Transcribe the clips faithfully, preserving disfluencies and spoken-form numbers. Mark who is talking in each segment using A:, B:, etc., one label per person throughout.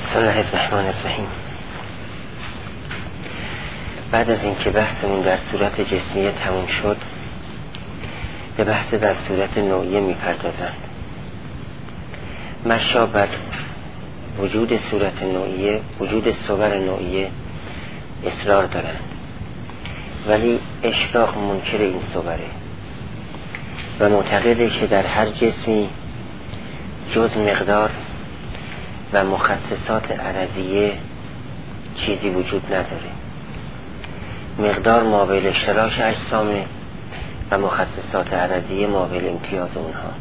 A: بسم الله الرحمن الرحیم. بعد از اینکه بحثمون در صورت جسمیه تموم شد، به بحث در صورت نوعیه میپردازند. مشا بر وجود صورت نوعیه، وجود صور نوعیه اصرار دارند، ولی اشراق منکر این صوره و معتقده که در هر جسمی جز مقدار و مخصصات عرضیه چیزی وجود نداره. مقدار مابعد اشتراک اجسامه و مخصصات عرضیه مابعد امتیاز اونها.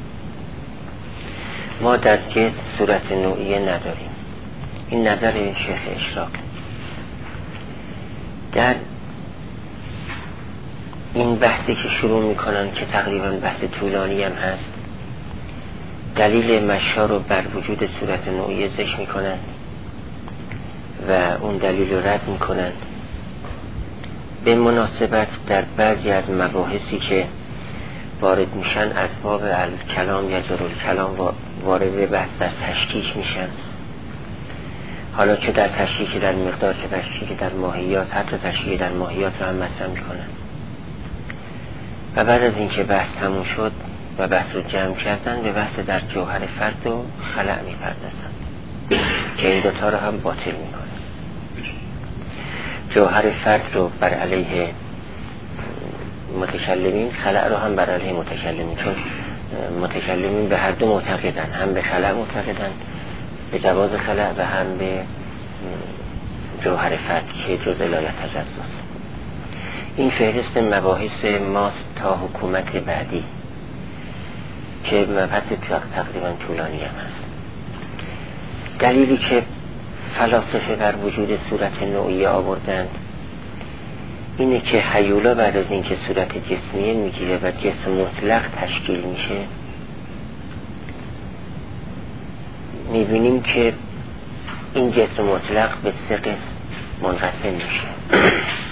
A: ما در جسم صورت نوعیه نداریم. این نظر شیخ اشراق. در این بحثی که شروع میکنن که تقریبا بحث طولانی هم هست، دلیل مشا رو بر وجود صورت نوعیه ذکر میکنن و اون دلیل رو رد میکنن. به مناسبت در بعضی از مباحثی که وارد میشن از باب الکلام یا جرالکلام وارد بحث در تشکیک میشن، حالا که در تشکیک در مقدار، که تشکیک در ماهیات، حتی تشکیک در ماهیات رو هم مطرح میکنن. و بعد از اینکه بحث تموم شد و بحث رو جمع کردن، به بحث در جوهر فرد و خلأ میپردازن که این دوتا رو هم باطل میکنن. جوهر فرد رو بر علیه متکلمین، خلأ رو هم بر علیه متکلمین، چون متکلمین به هر دو معتقدن، هم به خلأ معتقدن، به جواز خلأ، و هم به جوهر فرد که جز علایت تجزاست. این فهرست مباحث ماست تا حکومت بعدی که مبحث تقریبا طولانی هم هست. دلیلی که فلاسفه بر وجود صورت نوعیه آوردند اینه که هیولا بعد از اینکه صورت جسمیه میگیره و جسم مطلق تشکیل میشه، میبینیم که این جسم مطلق به سه قسم منقسم میشه.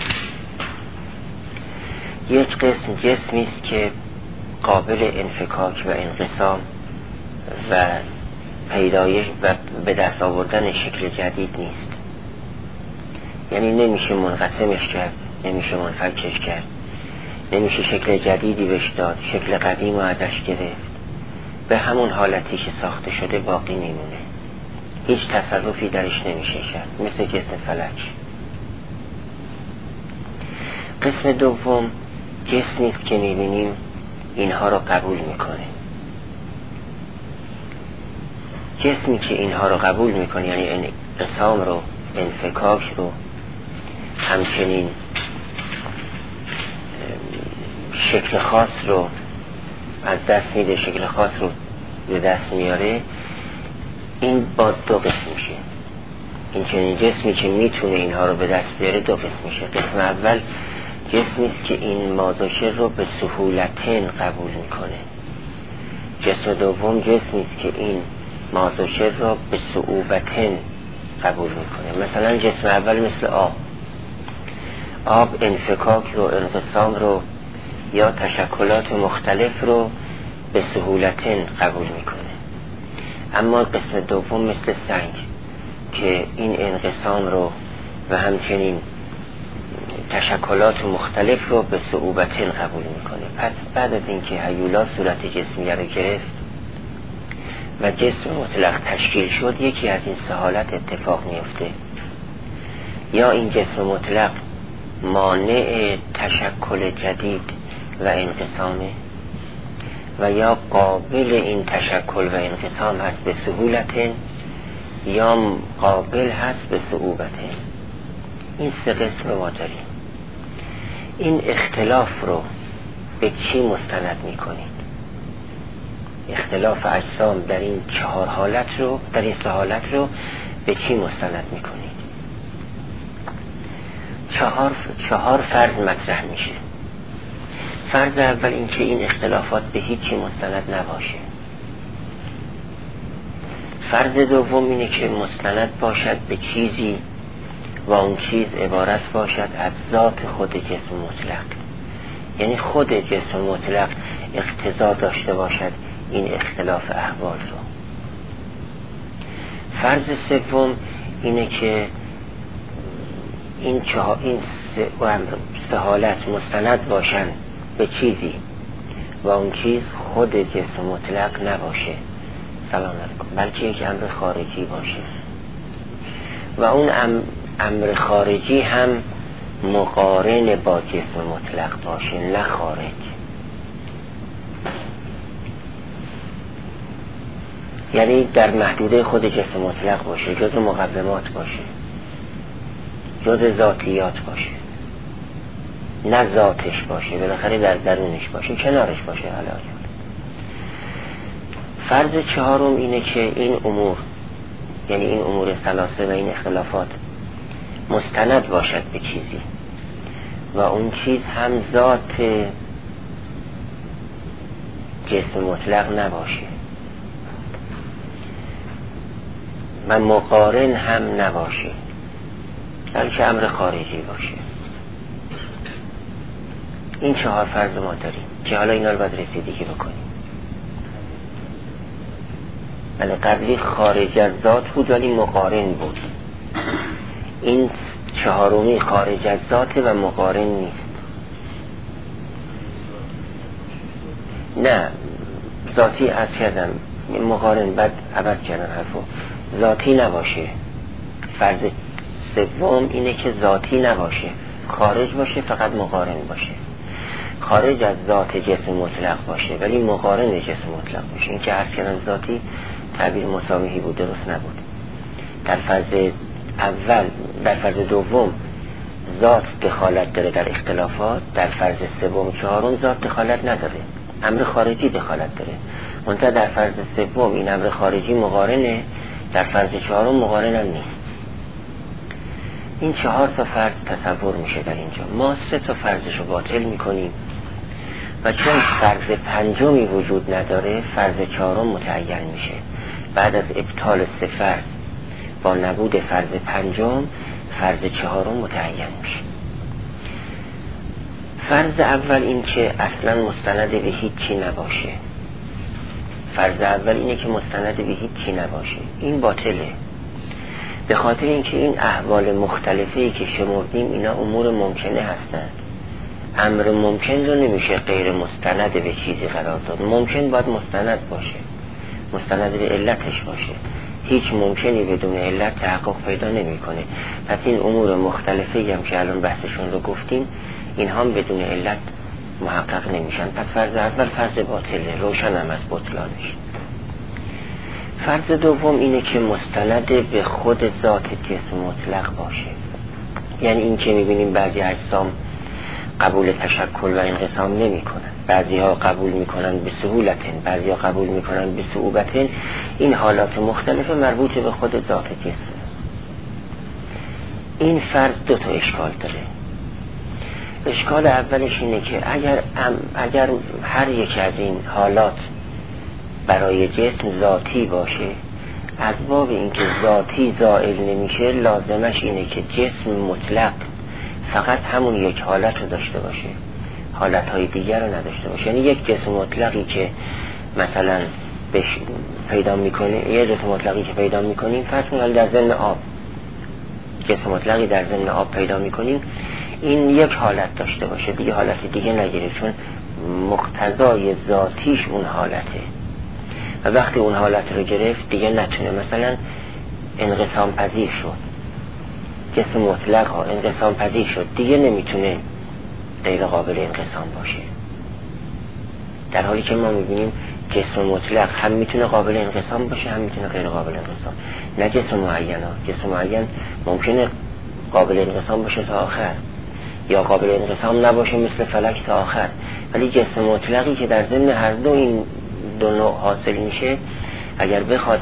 A: یک قسم جسمی است که قابل انفکاک و انقسام و پیدایش و به دست آوردن شکل جدید نیست. یعنی نمیشه منقسمش کرد، نمیشه منفکش کرد، نمیشه شکل جدیدی بهش داد، شکل قدیم رو ازش گرفت، به همون حالتی که ساخته شده باقی میمونه، هیچ تصرفی درش نمیشه کرد، مثل جسم فلک. قسم دوم جسمی است که میبینیم اینها رو قبول میکنه. جسمی که اینها رو قبول میکنه، یعنی انقسام رو، انفکاک رو، همچنین شکل خاص رو از دست میده، شکل خاص رو به دست میاره، این باز دو قسم میشه. این چنین جسمی که میتونه اینها رو به دست بیاره دو قسم میشه. قسم اول جسمی است که این مازوشر رو به سهولتن قبول میکنه. جسم دوم جسمی است که این مازوشر رو به صعوبتن قبول میکنه. مثلا جسم اول مثل آب. آب انفکاک رو، انقسام رو یا تشکلات مختلف رو به سهولتن قبول میکنه. اما قسم دوم مثل سنگ که این انقسام رو و همچنین تشکلات مختلف رو به صعوبتن قبول میکنه. پس بعد از اینکه هیولا صورت جسمیه رو گرفت و جسم مطلق تشکیل شد، یکی از این سه حالت اتفاق میفته: یا این جسم مطلق مانع تشکل جدید و انقسامه، و یا قابل این تشکل و انقسام هست به سهولتن، یا قابل هست به صعوبتن. این سه قسم ما داریم. این اختلاف رو به چی مستند میکنید؟ اختلاف اجسام در این چهار حالت رو، در این سه حالت رو به چی مستند میکنید؟ چهار چهار فرض مطرح میشه. فرض اول این که این اختلافات به هیچی مستند نباشه. فرض دوم اینه که مستند باشد به چیزی و اون چیز عبارت باشد از ذات خود جسم مطلق، یعنی خود جسم مطلق اقتضا داشته باشد این اختلاف احوال رو. فرض سوم اینه که این چه این سه, سه حالت مستند باشن به چیزی و اون چیز خود جسم مطلق نباشه، سلام علیکم، بلکه یک امر خارجی باشه و اون امر خارجی هم مقارن با جسم مطلق باشه، نه خارج. یعنی در محدوده خود جسم مطلق باشه، جز مقومات باشه، جز ذاتیات باشه، نه ذاتش باشه، بالاخره در درونش باشه، کنارش باشه. حالا فرض چهارم اینه که این امور، یعنی این امور ثلاثه و این اختلافات مستند باشد به چیزی و اون چیز هم ذات جسم مطلق نباشه و مقارن هم نباشه، بلکه امر خارجی باشه. این چهار فرض ما داریم که حالا اینا رو باید رسیدگی بکنیم. ولی قبلی خارج از ذات بود ولی مقارن بود. این چهارمی خارج از ذات و مقارن نیست. نه ذاتی از کردم مقارن، بعد عوض کردم حرفو، ذاتی نباشه. فرض سوم اینه که ذاتی نباشه، خارج باشه، فقط مقارن باشه. خارج از ذات جسم مطلق باشه ولی مقارن جسم مطلق باشه. این که عرض کردم ذاتی تعبیر مساویی بود، درست نبود. در فرض اول، در فرض دوم ذات دخالت داره در اختلافات، در فرض سوم چهارم ذات دخالت نداره، امر خارجی دخالت داره. منتها در فرض سوم این امر خارجی مقارنه، در فرض چهارم مقارن هم نیست. این چهار تا فرض تصور میشه در اینجا. ما سه تا فرضشو باطل میکنیم و چون فرض پنجمی وجود نداره فرض چهارم متعین میشه. بعد از ابطال سه فرض با نبود فرض پنجم فرض چهارم متعین میشه. فرض اول این که اصلا مستند به هیچی نباشه. فرض اول اینه که مستند به هیچی نباشه. این باطله، به خاطر اینکه این احوال مختلفی که شمردیم اینا امور ممکنه هستند. امر ممکن رو نمیشه غیر مستند به چیزی قرار داد. ممکن باید مستند باشه، مستند به علتش باشه. هیچ ممکنی بدون علت تحقق پیدا نمیکنه. پس این امور مختلفی هم که الان بحثشون رو گفتیم این هم بدون علت محقق نمیشن. پس فرض اول فرض باطله، روشن هم از بطلانش. فرض دوم اینه که مستند به خود ذات جسم مطلق باشه. یعنی این که میبینیم بعضی اجسام قبول تشکل و انقسام نمی کنن، بعضی ها قبول میکنن به سهولتن، بعضی ها قبول میکنن به صعوبتن. این حالات مختلف مربوط به خود ذات جسم. این فرض دو تا اشکال داره. اشکال اولش اینه که اگر اگر هر یک از این حالات برای جسم ذاتی باشه، از باب اینکه ذاتی زائل نمیشه لازمش اینه که جسم مطلق فقط همون یک حالت رو داشته باشه، حالتهای دیگر رو نداشته باشه. یعنی یک جسم مطلقی که مثلا بش پیدا میکنه، یه جسم مطلقی که پیدا میکنیم فرض کنیم در ضمن آب، جسم مطلقی در ضمن آب پیدا میکنیم، این یک حالت داشته باشه، دیگه حالت دیگه نگیره، چون مقتضای ذاتیش اون حالته و وقتی اون حالت رو گرفت دیگه نتونه مثلا انقسام پذیر شد. جسم مطلق ها انقسام پذیر شد، دیگه نمیتونه غیر قابل انقسام باشه. در حالی که ما میبینیم جسم مطلق هم میتونه قابل انقسام باشه هم میتونه غیر قابل انقسام. نه جسم معین ها. جسم معین ممکنه قابل انقسام باشه تا آخر یا قابل انقسام نباشه مثل فلک تا آخر، ولی جسم مطلقی که در ضمن هر دو این دو نوع حاصل میشه اگر بخواد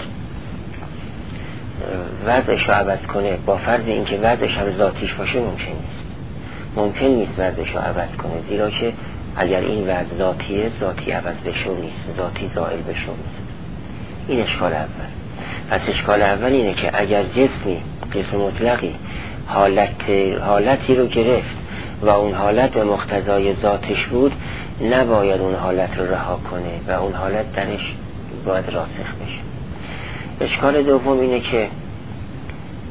A: وضعش رو عوض کنه با فرض اینکه وضعش هم ذاتیش باشه ممکن نیست. ممکن نیست وضعش رو عوض کنه، زیرا که اگر این وضع ذاتیه ذاتی عوض بشه نیست، ذاتی زائل بشه نیست. این اشکال اول. پس اشکال اول اینه که اگر جسمی جسم مطلقی حالت حالتی رو گرفت و اون حالت به مقتضای ذاتش بود نباید اون حالت رو رها کنه و اون حالت درش باید راسخ بشه. اشکال دوم اینه که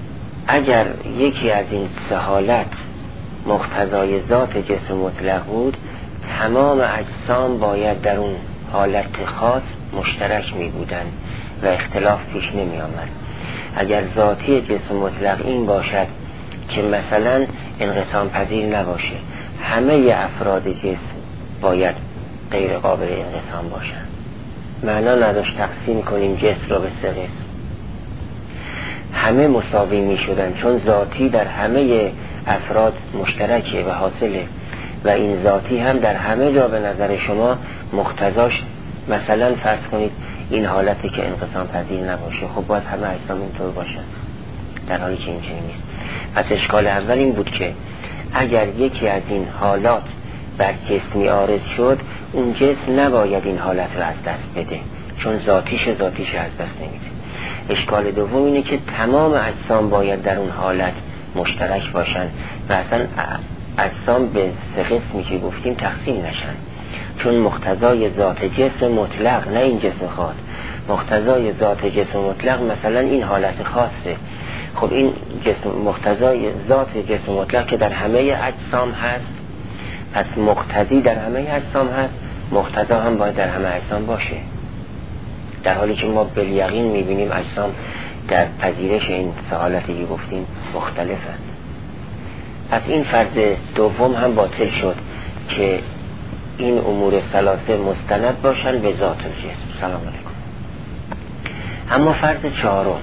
A: اگر یکی از این سه حالت مقتضای ذات جسم مطلق بود، تمام اجسام باید در اون حالت خاص مشترک می بودن و اختلاف پیش نمی آمد. اگر ذاتی جسم مطلق این باشد که مثلا انقسام پذیر نباشه، همه افراد جسم باید غیر قابل انقسام باشن. معنا نداشت تقسیم کنیم جسم را به سه قسم، همه مساوی می شدن، چون ذاتی در همه افراد مشترکه و حاصله و این ذاتی هم در همه جا به نظر شما مقتضاش، مثلا فرض کنید این حالتی که انقسام پذیر نباشه، خب باید همه اجسام اینطور باشن، در حالی که این چنین نیست. پس اشکال اول این بود که اگر یکی از این حالات بر جسمی عارض شد، اون جسم نباید این حالت رو از دست بده، چون ذاتیش ذاتیش از دست نمیده. اشکال دوم اینه که تمام اجسام باید در اون حالت مشترک باشن و اصلا اجسام به سه قسمی که گفتیم تقسیم نشن، چون مقتضای ذات جسم مطلق، نه این جسم خاص، مقتضای ذات جسم مطلق مثلا این حالت خاصه. خب این جسم مقتضای ذات جسم مطلق که در همه اجسام هست، پس مقتضی در همه اجسام هست، مقتضا هم باید در همه اجسام باشه، در حالی که ما بالیقین میبینیم اجسام در پذیرش این سه حالتی که گفتیم مختلفند. پس این فرض دوم هم باطل شد که این امور ثلاثه مستند باشن به ذات الجسم. سلام علیکم. اما فرض چهارم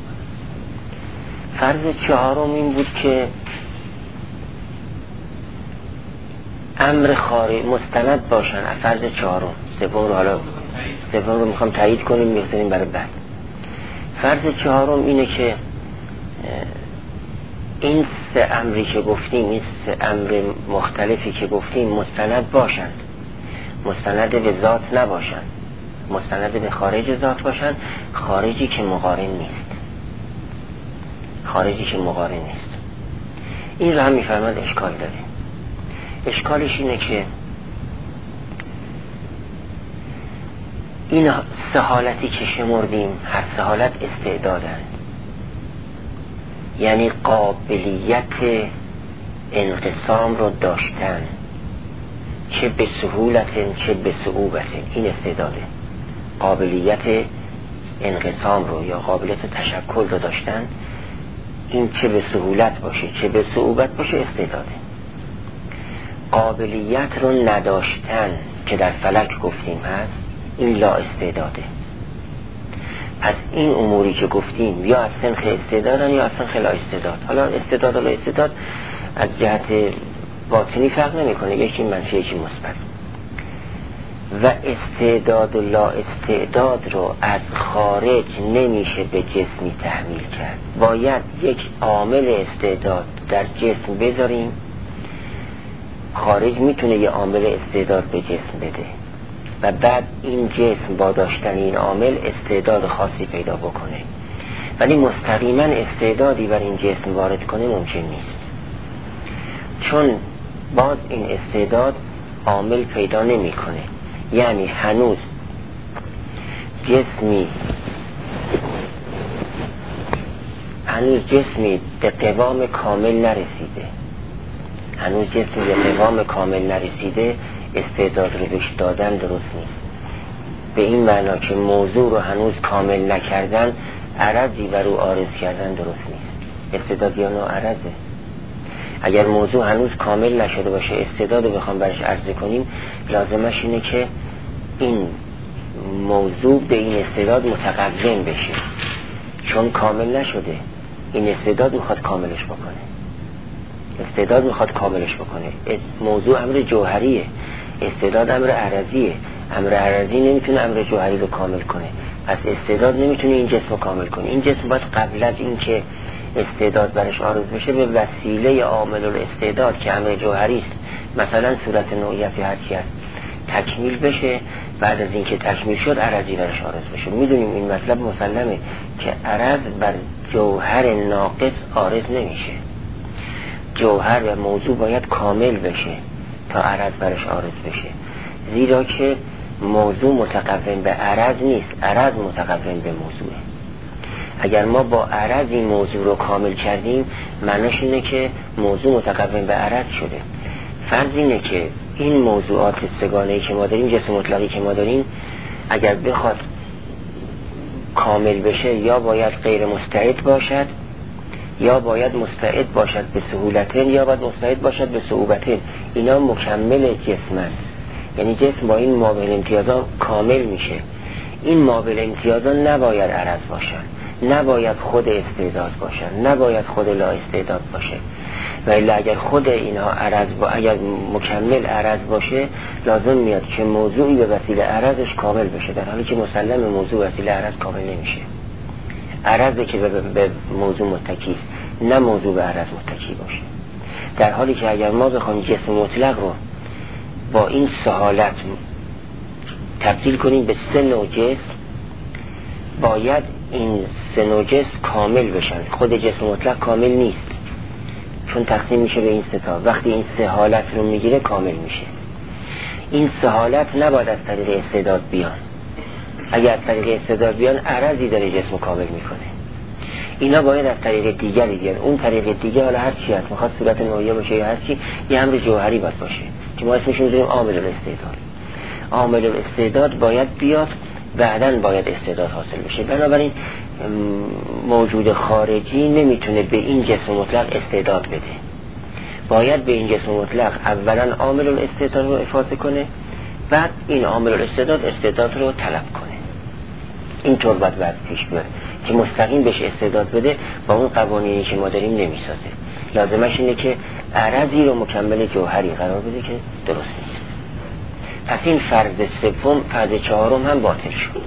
A: فرض چهارم این بود که امر خارج مستند باشن. فرض چهارم، سوم رو حالا سوم رو میخوام تایید کنیم، میخوام برای بعد. فرض چهارم اینه که این سه امری که گفتیم، این سه امر مختلفی که گفتیم مستند باشند، مستند به ذات نباشند، مستند به خارج ذات باشند، خارجی که مقارن نیست، خارجی که مقارن نیست. این رو هم میفرماد اشکال داره. اشکالش اینه که این سه حالتی که شمردیم هر سه حالت استعدادن، یعنی قابلیت انقسام رو داشتن، چه به سهولت چه به صعوبت. این استعداده، قابلیت انقسام رو یا قابلیت تشکل رو داشتن، این چه به سهولت باشه چه به صعوبت باشه استعداده. قابلیت رو نداشتن که در فلک گفتیم هست، این لا استعداده. پس این اموری که گفتیم یا از سنخ استعدادن یا از سنخ لا استعداد. حالا استعداد و لا استعداد از جهت باطنی فرق نمی کنه، یکی منفی یکی مثبت. و استعداد و لا استعداد رو از خارج نمیشه به جسمی تحمیل کرد، باید یک عامل استعداد در جسم بذاریم. خارج میتونه یه عامل استعداد به جسم بده و بعد این جسم با داشتن این عامل استعداد خاصی پیدا بکنه، ولی مستقیما استعدادی بر این جسم وارد کنه ممکن نیست، چون باز این استعداد عامل پیدا نمیکنه. یعنی هنوز جسمی هنوز جسمی به قوام کامل نرسیده، هنوز جسمی به قوام کامل نرسیده، استعداد رو بهش دادن درست نیست. به این معنا که موضوع رو هنوز کامل نکردن، عرضی بر او عارض کردن درست نیست. استعداد یا نوع عرضه. اگر موضوع هنوز کامل نشده باشه، استعداد رو بخوام برش عرضه کنیم، لازمش اینه که این موضوع به این استعداد متقوم بشه، چون کامل نشده. این استعداد میخواد کاملش بکنه، استعداد میخواد کاملش بکنه. موضوع امر جوهریه، استعداد امر عرضیه. امر عرضی نمیتونه امر جوهری رو کامل کنه، پس استعداد نمیتونه این جسم رو کامل کنه. این جسم باید قبل از این که استعداد برش عارض بشه، به وسیله عامل الاستعداد که امر جوهری است، مثلا صورت نوعیت یا هر چی هست، تکمیل بشه. بعد از این که تکمیل شد، عرضی برش عارض بشه. میدونیم این مطلب مسلمه که عرض بر جوهر ناقص عارض نمیشه. جوهر و موضوع باید کامل بشه تا عرض برش عارض بشه، زیرا که موضوع متقوم به عرض نیست، عرض متقوم به موضوعه. اگر ما با عرض این موضوع رو کامل کردیم معناش اینه که موضوع متقوم به عرض شده. فرض اینه که این موضوعات سگانه‌ای که ما داریم، جسم مطلقی که ما داریم، اگر بخواد کامل بشه یا باید غیر مستعد باشد یا باید مستعد باشد به سهولتن یا باید مستعد باشد به صعوبتن. اینا مکمل جسمن، یعنی جسم با این مابعد امتیازا کامل میشه. این مابعد امتیازا نباید عرض باشن، نباید خود استعداد باشن، نباید خود لا استعداد باشه. و الا اگر خود اینها عرض با اگر مکمل عرض باشه لازم میاد که موضوعی به وسیله عرضش کامل بشه، در حالی که مسلم موضوع وسیله عرض کامل نمیشه. عرضی که به, به موضوع متکی است، نه موضوع به عرض متکی باشه. در حالی که اگر ما بخوایم جسم مطلق رو با این سه حالت تبدیل کنیم به سه نوع جسم، باید این سه نوع جسم کامل بشن. خود جسم مطلق کامل نیست، چون تقسیم میشه به این سه تا. وقتی این سه حالت رو میگیره کامل میشه. این سه حالت نباید از طریق استعداد بیان. اگر از طریق استعداد بیان عرضی داره جسم کامل میکنه. اینا باید از طریق دیگری بیان. اون طریق دیگه حالا هر چی هست، میخواد صورت نوعیه باشه یا هر چی، یه امر جوهری باید باشه که ما اسمش میذاریم عامل الاستعداد. عامل الاستعداد باید بیاد، بعداً باید استعداد حاصل بشه. بنابراین موجود خارجی نمیتونه به این جسم مطلق استعداد بده. باید به این جسم مطلق اولا عامل الاستعداد رو افاضه کنه، بعد این عامل الاستعداد استعداد رو طلب کنه. اینطور باید وضع پیش بره که مستقیم بهش استعداد بده با اون قوانینی که ما داریم نمیسازه. لازمش اینه که عرضی رو مکمل جوهری قرار بده که درست نیست. پس این فرض سوم، فرض چهارم هم باطل شد.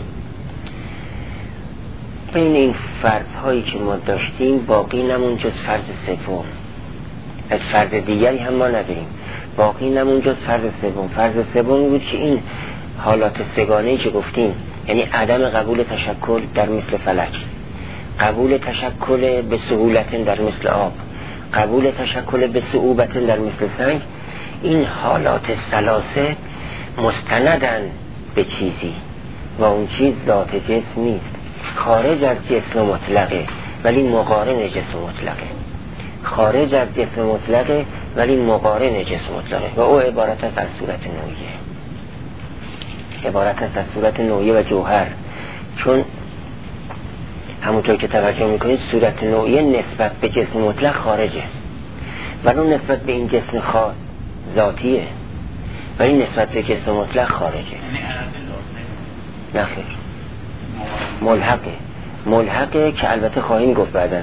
A: بین این فرض هایی که ما داشتیم باقی نمون جز فرض سوم. از فرض دیگری هم ما نداریم، باقی نمون جز فرض سوم. فرض سوم بود که این حالات سگانه‌ای که گفتیم، یعنی عدم قبول تشکل در مثل فلک، قبول تشکل به سهولت در مثل آب، قبول تشکل به صعوبت در مثل سنگ، این حالات ثلاثه مستندن به چیزی و اون چیز ذات جسم نیست، خارج از جسم مطلقه ولی مقارن جسم مطلقه، خارج از جسم مطلقه ولی مقارن جسم مطلقه و او عبارت است از صورت نوعیه، عبارت است از صورت نوعیه و جوهر. چون همونطور که توجه میکنید صورت نوعیه نسبت به جسم مطلق خارجه، ولی نسبت به این جسم خاص ذاتیه، ولی نسبت به جسم مطلق خارجه. نه خیر، ملحقه ملحقه که البته خواهیم گفت بعدن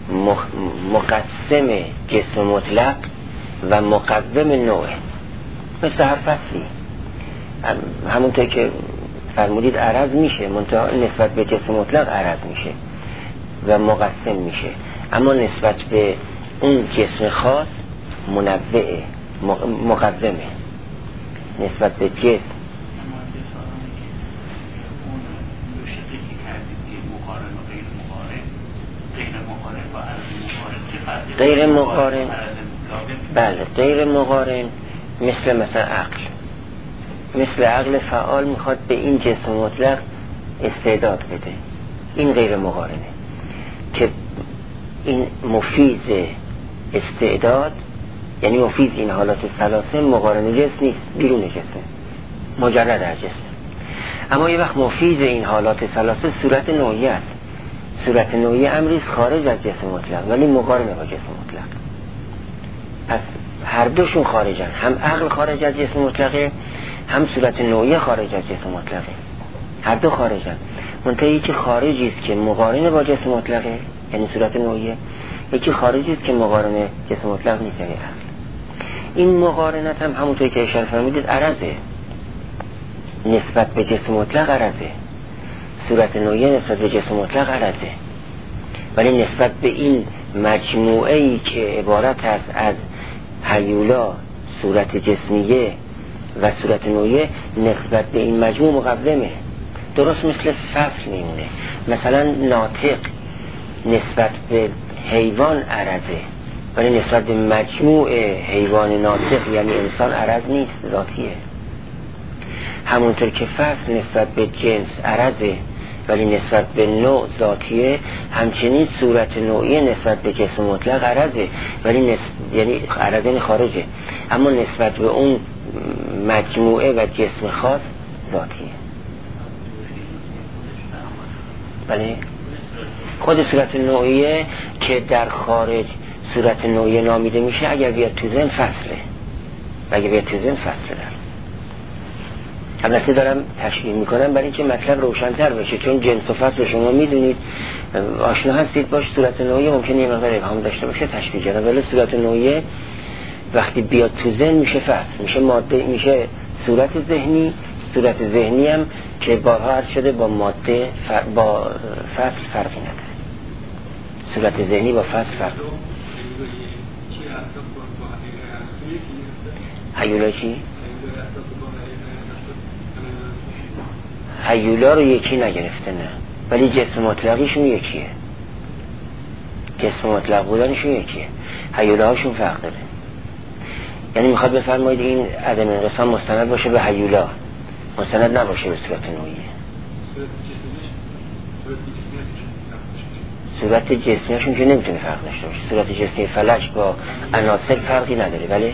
A: مقسم جسم مطلق و مقوم نوعه، مثل هر فصلی همونطور که فرمودید عرض میشه، منتها نسبت به جسم مطلق عرض میشه و مقسم میشه، اما نسبت به اون جسم خاص منوعه، مقومه. نسبت به جسم غیر مقارن، بله غیر مقارن مثل مثلا عقل، مثل عقل فعال میخواد به این جسم مطلق استعداد بده، این غیر مقارنه. که این مفیز استعداد یعنی مفیز این حالات ثلاثه مقارن جسم نیست، بیرون جسم، مجرد از جسم. اما یه وقت مفیز این حالات ثلاثه صورت نوعیه است. صورت نوعیه امری خارج از جسم مطلق ولی مقارنه با جسم مطلق. پس هر دوشون خارجن، هم عقل خارج از جسم مطلقه، هم صورت نوعیه خارج از جسم مطلقه، هر دو خارجن. منتها یکی خارجی است که مقارنه با جسم مطلقه یعنی صورت نوعیه، یکی خارجی است که مقارنه جسم مطلق نیست یعنی عقل. این مقارنت هم همونطور که اشاره فرمودید عرضه، نسبت به جسم مطلق عرضه، صورت نوعیه نسبت به جسم مطلق عرضه، ولی نسبت به این مجموعه‌ای که عبارت است از هیولا، صورت جسمیه و صورت نوعیه، نسبت به این مجموع مقومه. درست مثل فصل میمونه. مثلا ناطق نسبت به حیوان عرضه ولی نسبت به مجموع حیوان ناطق یعنی انسان عرض نیست، ذاتیه. همونطور که فصل نسبت به جنس عرضه ولی نسبت به نوع ذاتیه. همچنین صورت نوعی نسبت به جسم مطلق عرضه، ولی نسبت یعنی عرض یعنی خارجه، اما نسبت به اون مجموعه و جسم خاص ذاتیه. بله خود صورت نوعیه که در خارج صورت نوعیه نامیده میشه، اگر بیاد تو ذهن فصله، و اگر بیاد تو ذهن فصله داره. البته دارم تشریح میکنم برای اینکه مطلب روشن‌تر بشه، چون جنس و فصل شما میدونید آشنا هستید باش. صورت نوعیه ممکنه یه مقدار ابهام داشته باشه، تشریح کردم، ولی صورت نوعیه وقتی بیاد تو ذهن میشه فصل، میشه ماده، میشه صورت ذهنی. صورت ذهنی هم که بارها عرض شده با ماده فر... با فصل فرقی نداره. صورت ذهنی با فصل فرق. هیولا چی؟ هیولا رو یکی نگرفته نه، ولی جسم مطلقیشون یکیه. جسم مطلق بودنشون یکیه، هیولا هاشون فرق داره. یعنی میخواد بفرمایید این عدم انقسام مستند باشه به هیولا، مستند نباشه به صورت نوعیه. صورت جسمیشون که نمیتونه فرق داشته باشه. صورت جسمی فلک با عناصر فرقی نداره، ولی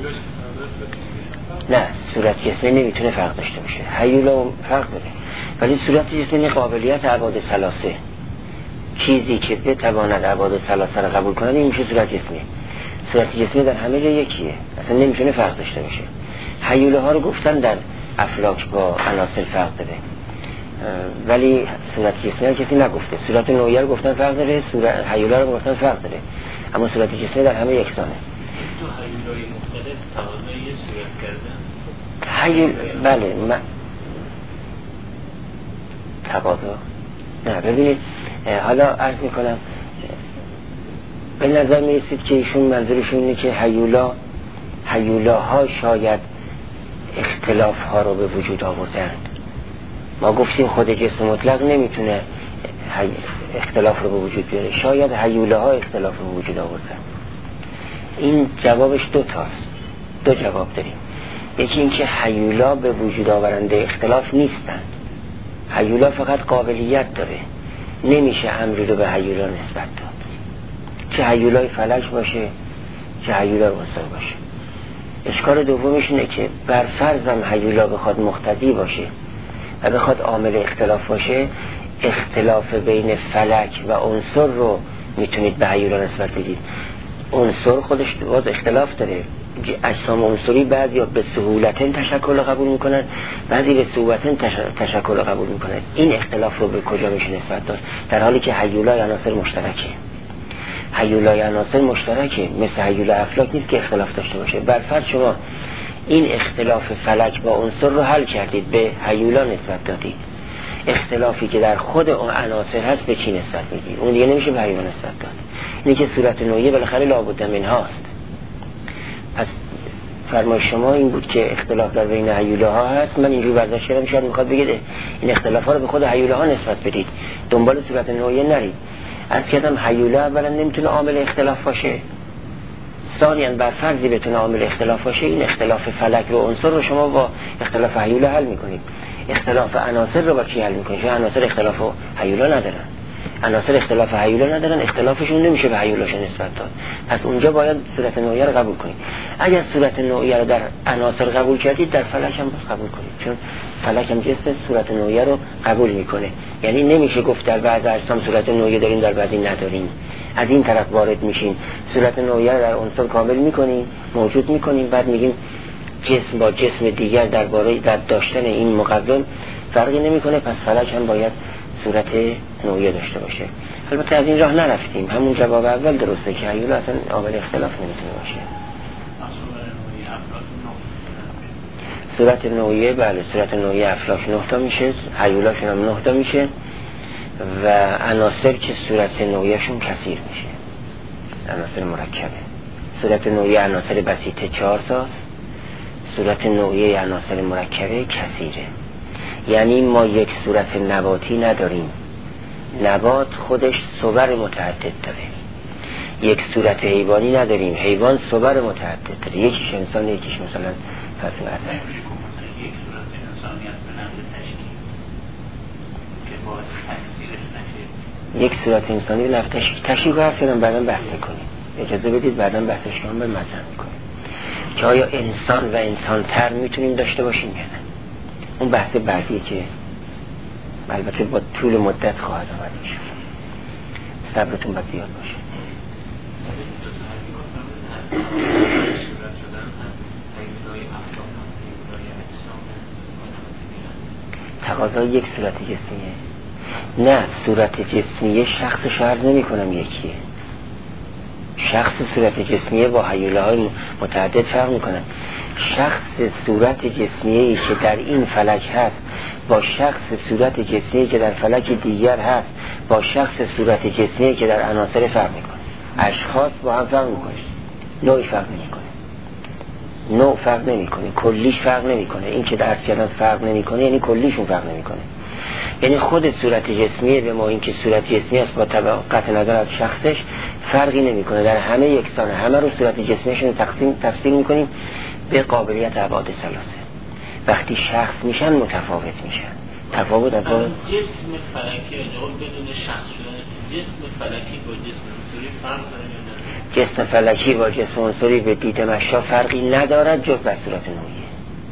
A: نه، صورت جسمی نمیتونه فرق داشته باشه. هیولا فرق داره، ولی صورت جسمی قابلیت ابعاد ثلاثه، چیزی که بتواند ابعاد ثلاثه رو قبول کنه این میشه صورت جسمی. صورت جسمی در همه جا یکیه، اصلا نمیتونه فرق داشته باشه. هیوله ها رو گفتن در افلاک با عناصر فرق داره، ولی صورت جسمی ها کسی نگفته. صورت نوعیه رو گفتن فرق داره، صورت هیوله رو گفتن فرق داره، اما صورت جسمی در همه یکسانه.
B: تو هیولای مختلف توانایی صورت کردن
A: هیول بله من تقاضا نه. ببینید حالا عرض میکنم، به نظر میرسید که ایشون منظورشون اینه که هیولا هیولاها شاید اختلاف ها رو به وجود آوردن. ما گفتیم خود جسم مطلق نمیتونه اختلاف رو به وجود بیاره، شاید هیولاها اختلاف رو به وجود آوردن. این جوابش دو تاست، دو جواب داریم. یکی این که هیولا به وجود آورنده اختلاف نیستن، هیولا فقط قابلیت داره، نمیشه امری رو به هیولا نسبت داد، چه هیولای فلک باشه چه هیولای وسط باشه. اشکال دومش اینه که بر فرضم هیولا بخواد مقتضی باشه و بخواد عامل اختلاف باشه، اختلاف بین فلک و عنصر رو میتونید به هیولا نسبت بدید. عنصر خودش باز اختلاف داره، اجسام عنصری بعضی به سهولتن تشکل قبول میکنن، بعضی به صعوبتن تشکل قبول میکنن. این اختلاف رو به کجا میشه نسبت داد؟ در حالی که هیولای عناصر مشترکه. هیولای عناصر مشترکه، مثل هیولای افلاک نیست که اختلاف داشته باشه. برفرض شما این اختلاف فلک با عنصر رو حل کردید، به هیولا نسبت دادید، اختلافی که در خود اون عناصر هست به چی نسبت میدید؟ اون دیگه نمیشه به هیولا نسبت داد. اینه که صورت نوعیه بالاخره لابد من هاست. پس فرمای شما این بود که اختلاف در بین هیولاها هست. من اینجور برداشت کردم شاید میخواد بگید این اختلاف ها رو به خود هیولاها نسبت بدید، دنبال صورت نوعیه نرید. از کردم هیولا اولا نمیتونه عامل اختلاف باشه، ثانیاً بر فرضی بتونه عامل اختلاف باشه، این اختلاف فلک و عنصر رو شما با اختلاف هیولا حل میکنید. اختلاف عناصر رو با چی حل میکنید؟ چون عناصر اختلاف هیولا ندارن، عناصر اختلاف هیولا ندارن، اختلافشون نمیشه به هیولاش نسبت داد. پس اونجا باید صورت نوعیه رو قبول کنید. اگر صورت نوعیه رو در عناصر قبول کردید، در فلک هم باز قبول کنید، چون فلک هم جسم صورت نوعیه رو قبول میکنه. یعنی نمیشه گفت در بعض اجسام صورت نوعیه داریم در بعضی نداریم. از این طرف وارد میشیم، صورت نوعیه رو در عنصر کامل میکنیم، موجود میکنیم، بعد میگیم جسم با جسم دیگر درباره در داشتن این مقابل فرقی نمیکنه، پس فلک هم باید صورت نوعیه داشته باشه. البته از این راه نرفتیم، همون جواب اول درسته که هیولا اصلا عامل اختلاف نمیتونه باشه. صورت نوعیه بله، صورت نوعیه افلاک نه تا میشه، هیولاشون هم نه تا میشه و عناصر که صورت نوعیهشون کثیر میشه، عناصر مرکبه. صورت نوعیه عناصر بسیطه چهار تاست، صورت نوعیه عناصر مرکبه کثیره. یعنی ما یک صورت نباتی نداریم، نبات خودش صور متعدد داره. یک صورت حیوانی نداریم، حیوان صور متعدد داره، یکیش انسان یکیش مثلا فصل ازل.
B: باعث تکثیرش نشه.
A: یک صورت انسانی به نفع تشریح رو حرف شدم، بعدا بحث میکنیم. اجازه بدید بعدا بحثش کنم، به مزن میکنیم که آیا انسان و انسان تر میتونیم داشته باشیم یا نه. اون بحث بعدیه که البته با طول مدت خواهد آمد میشه. صبرتون باید زیاد باشه. تقاضای یک صورت جسمیه؟ نه، صورت جسمیه شخص شرط نمی کنم یکیه. شخص صورت جسمیه با هیولاهای متعدد فرق میکنن. شخص صورت جسمیه که در این فلک هست با شخص صورت جسمیه که در فلک دیگر هست با شخص صورت جسمیه که در عناصر فرق میکنه. اشخاص با هم فرق میکنه، نوعی فرق نمیکنه، نوع فرق نمیکنه، کلیش فرق نمیکنه. این که درس کردن فرق نمیکنه یعنی کلیشون فرق نمیکنه. یعنی خود صورت جسمیه به ما این که صورت جسمی است با قطع نظر از شخصش فرقی نمیکنه. در همه یکسانه، همه رو صورت جسمیشون تقسیم تفسیر میکنیم به قابلیت ابعاد ثلاثه. وقتی شخص میشن متفاوت میشن. تفاوت از اون
B: جسم فلکی اجازه بدون شخص شدن جسم فلکی با جسم عنصری فرق داره یا نه؟
A: جسم فلکی با جسم عنصری به دید مشا فرقی ندارد جز در صورت نوعیه.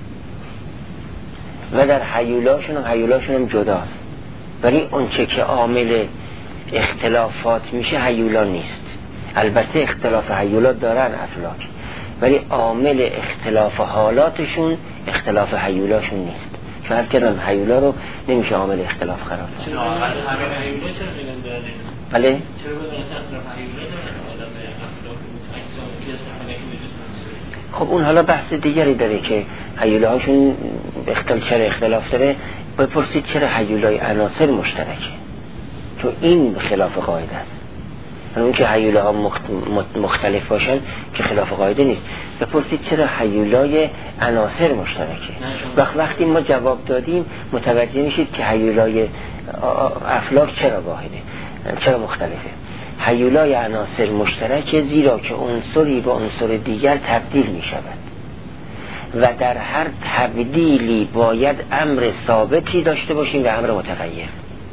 A: و در هیولاشون هم هیولاشون هم جداست. ولی اون چه که عامل اختلافات میشه هیولا نیست. البته اختلاف هیولا دارن افلاک، ولی عامل اختلاف حالاتشون اختلاف هیولاشون نیست. فرض کردم هیولا رو نمیشه عامل اختلاف قرار داد.
B: چرا همه هیولا چرا میگن داره؟
A: بله؟
B: چرا بدون اختلاف هیولا داره آدم افلاک اجسام جسم فلکی به جسم عنصری؟
A: خب اون حالا بحث دیگری داره که هیولاهاشون اختلاف چرا اختلاف داره. بپرسید چرا هیولای عناصر مشترکه، چون این خلاف قاعده است. اون که هیولاها مختلف باشن که خلاف قاعده نیست. بپرسید چرا هیولای عناصر مشترکه. وقت وقتی ما جواب دادیم متوجه میشید که هیولای افلاک چرا واحده، چرا مختلفه. هیولای عناصر مشترکه زیرا که عنصری با عنصر دیگر تبدیل میشود و در هر تبدیلی باید امر ثابتی داشته باشیم و امر متغیر.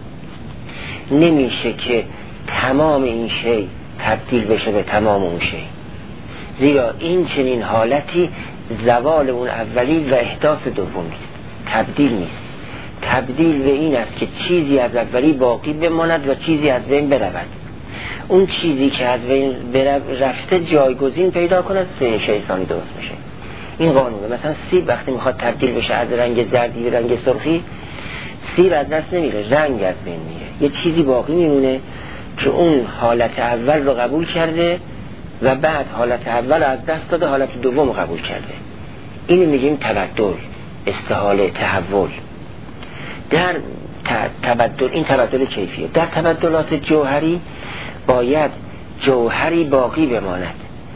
A: نمیشه که تمام این شی تبدیل بشه به تمام اون شی، زیرا این چنین حالتی زوال اون اولی و احداث دومی است، تبدیل نیست. تبدیل به این است که چیزی از اولی باقی بماند و چیزی از بین برود. اون چیزی که از بین رفته جایگزین پیدا کند سه شی ثانی درست میشه. این قانونه. مثلا سیب وقتی میخواد تبدیل بشه از رنگ زردی به رنگ سرخی، سیب از دست نمیره، رنگ از بین میره، یه چیزی باقی میمونه که اون حالت اول رو قبول کرده و بعد حالت اول از دست داده، حالت دوم رو قبول کرده. اینو میگیم تبدل، استحاله، تحول. در تبدل، این تبدل کیفیه. در تبدلات جوهری باید جوهری باقی بماند،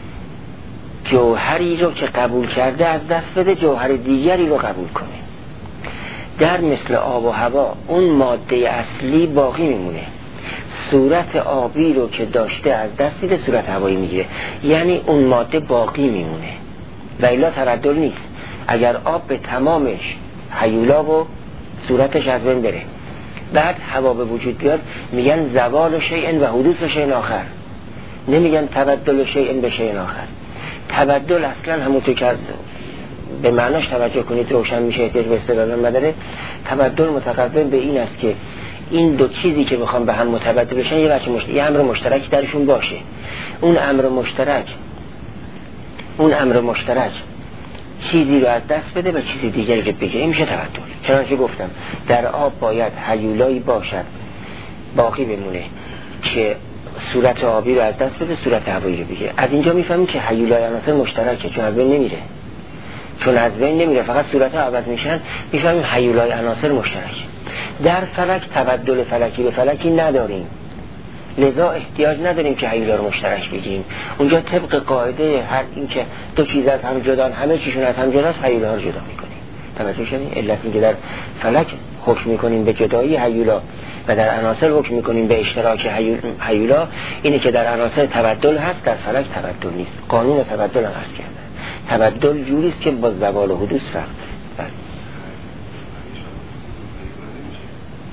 A: جوهری رو که قبول کرده از دست بده، جوهر دیگری رو قبول کنه. در مثل آب و هوا اون ماده اصلی باقی میمونه، صورت آبی رو که داشته از دست میده، صورت هوایی میگیره، یعنی اون ماده باقی میمونه و الا تبدل نیست. اگر آب به تمامش هیولا و صورتش از بین بره بعد هوا به وجود بیاد، میگن زوال شیء و حدوث شیء آخر، نمیگن تبدل شیء به شیء آخر. تبدل اصلا همونطور که به معناش توجه کنید روشن میشه، احتیاج به استدلال نداره. تبدل متقابل به این است که این دو چیزی که بخوام به هم متبدل بشن یه بچه مشترک، یه امر مشترک درشون باشه. اون امر مشترک اون امر مشترک چیزی رو از دست بده و چیزی دیگری رو بگیره، این میشه تبدل. چنانچه گفتم در آب باید هیولایی باشد باقی بمونه که صورت آبی رو از دست بده، صورت هوایی رو بگیره. از اینجا میفهمیم که هیولای عناصر مشترکه، چون از بین نمیره، چون از بین نمیره فقط صورت ها عوض میشن. میفهمیم هیولای عناصر مشترکه. در فلک تبدل فلکی به فلکی نداریم، لذا احتیاج نداریم که هیولا رو مشترک بگیریم. اونجا طبق قاعده هر این که دو چیز از هم جدا، همه چیشون از هم جداست، هیولا رو جدا میکنیم. توجه شدین؟ علت این که در فلک حکم میکنیم به جدایی هیولا و در عناصر حکم میکنیم به اشتراک هیولا اینه که در عناصر تبدل هست، در فلک تبدل نیست. قانون تبدل هم عرض کردن. تبدل جوریست که با زوال و حدوث فرق داره.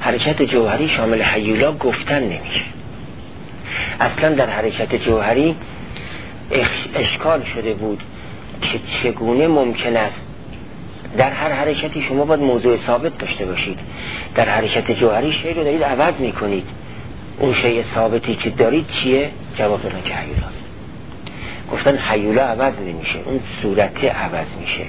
A: حرکت جوهری شامل هیولا گفتن نمیشه. اصلا در حرکت جوهری اشکال شده بود که چگونه ممکن است در هر حرکتی شما باید موضوع ثابت داشته باشید. در حرکت جوهری شیء رو دارید عوض میکنید، اون شیء ثابتی که دارید چیه؟ جواب دادن که هیولاست. گفتن هیولا عوض نمیشه، اون صورت عوض میشه.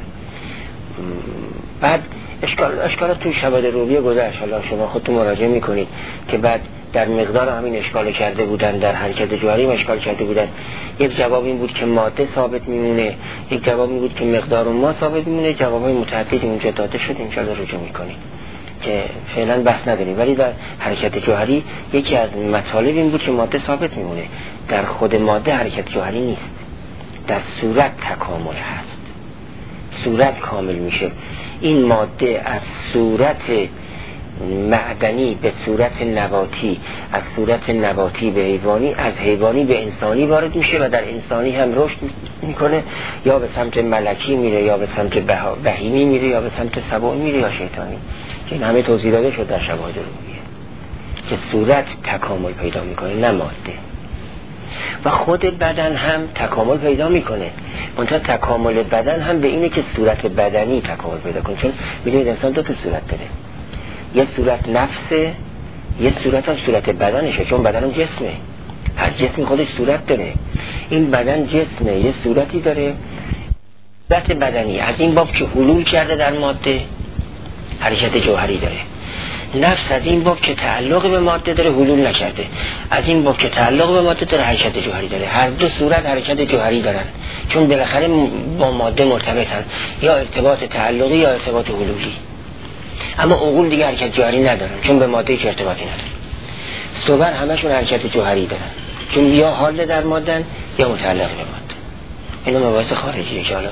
A: بعد اشکال اشکالات توی شواهد رویه گذشت، حالا شما خودتون مراجعه میکنید که بعد در مقدار همین اشکال کرده بودن، در حرکت جوهری اشکال کرده بودن. یک جواب این بود که ماده ثابت میمونه، یک جواب این بود که مقدار ما ثابت میمونه. جوابای متعددی اونجا داده شد، انشالله رجوع میکنید که فعلا بحث نداریم. ولی در حرکت جوهری یکی از مطالب این بود که ماده ثابت میمونه. در خود ماده حرکت جوهری نیست، در صورت تکامل هست، صورت کامل میشه. این ماده از صورت معدنی به صورت نباتی، از صورت نباتی به حیوانی، از حیوانی به انسانی وارد میشه و در انسانی هم رشد میکنه، یا به سمت ملکی میره، یا به سمت بهیمی میره، یا به سمت سبوعی میره، یا شیطانی. که این همه توضیح داده شد در شواهد رویه که صورت تکامل پیدا میکنه نه ماده. و خود بدن هم تکامل پیدا میکنه، منتها تکامل بدن هم به اینه که صورت بدنی تکامل پیدا کنه. چون میدونید انسان دو تا صورت داره، یه صورت نفسه، یه صورت هم صورت بدنشه. چون بدن هم جسمه، هر جسمی خودش صورت داره. این بدن جسمه، یه صورتی داره، صورت بدنی. از این باب که حلول کرده در ماده حرکت جوهری داره. نفس از این باب که تعلق به ماده داره حلول نکرده، از این باب که تعلق به ماده داره حرکت جوهری داره. هر دو صورت حرکت جوهری دارن، چون بالاخره با ماده مرتبطن، یا ارتباط تعلقی یا ارتباط حلولی. اما عقول دیگه حرکت جوهری ندارن، چون به ماده هیچ ارتباطی ندارن. صور همشون حرکت جوهری دارن، چون یا حال در مادن یا متعلق به ماده. اینو مباحث خارجیه که حالا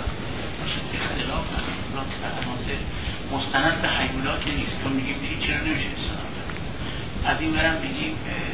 B: مستند به هیولات نیست. تو میگیم چرا نمیشه از این برم بگیم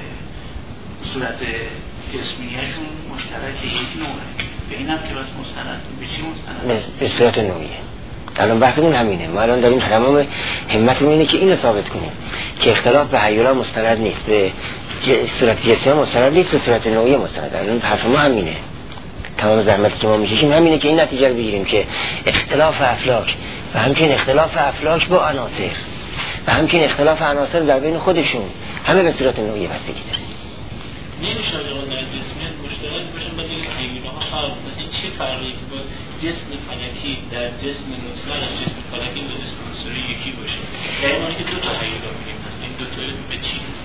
B: صورت جسمیشون مشترک یک نوعه، به این هم که بس مستند به چی مستند؟
A: به صورت نوعیه. الان بحثمون همینه، ما الان داریم تمام همتمون اینه که اینو ثابت کنیم که اختلاف به هیولا مستند نیست، به صورت جسمی مستند نیست، به صورت نوعیه مستند. الان حرف ما همینه، تمام زحمتی که ما میکشیم همینه که این نتیجه رو بگیریم که اختلاف افلاک و همچنین اختلاف افلاک با عناصر و همچنین اختلاف عناصر در بین خودشون همه به صورت نوعیه بستگی داره.
B: نمیشه آقا در جسمیت مشترک باشن با دیگه هیولاها فرق. مثلا چه فرقی که باز جسم فلکی در جسم مطلق و جسم فلکی با جسم عنصری یکی باشه؟ در این معنی که دو تا هیولا میگیم هست، این دو تا به چی هست؟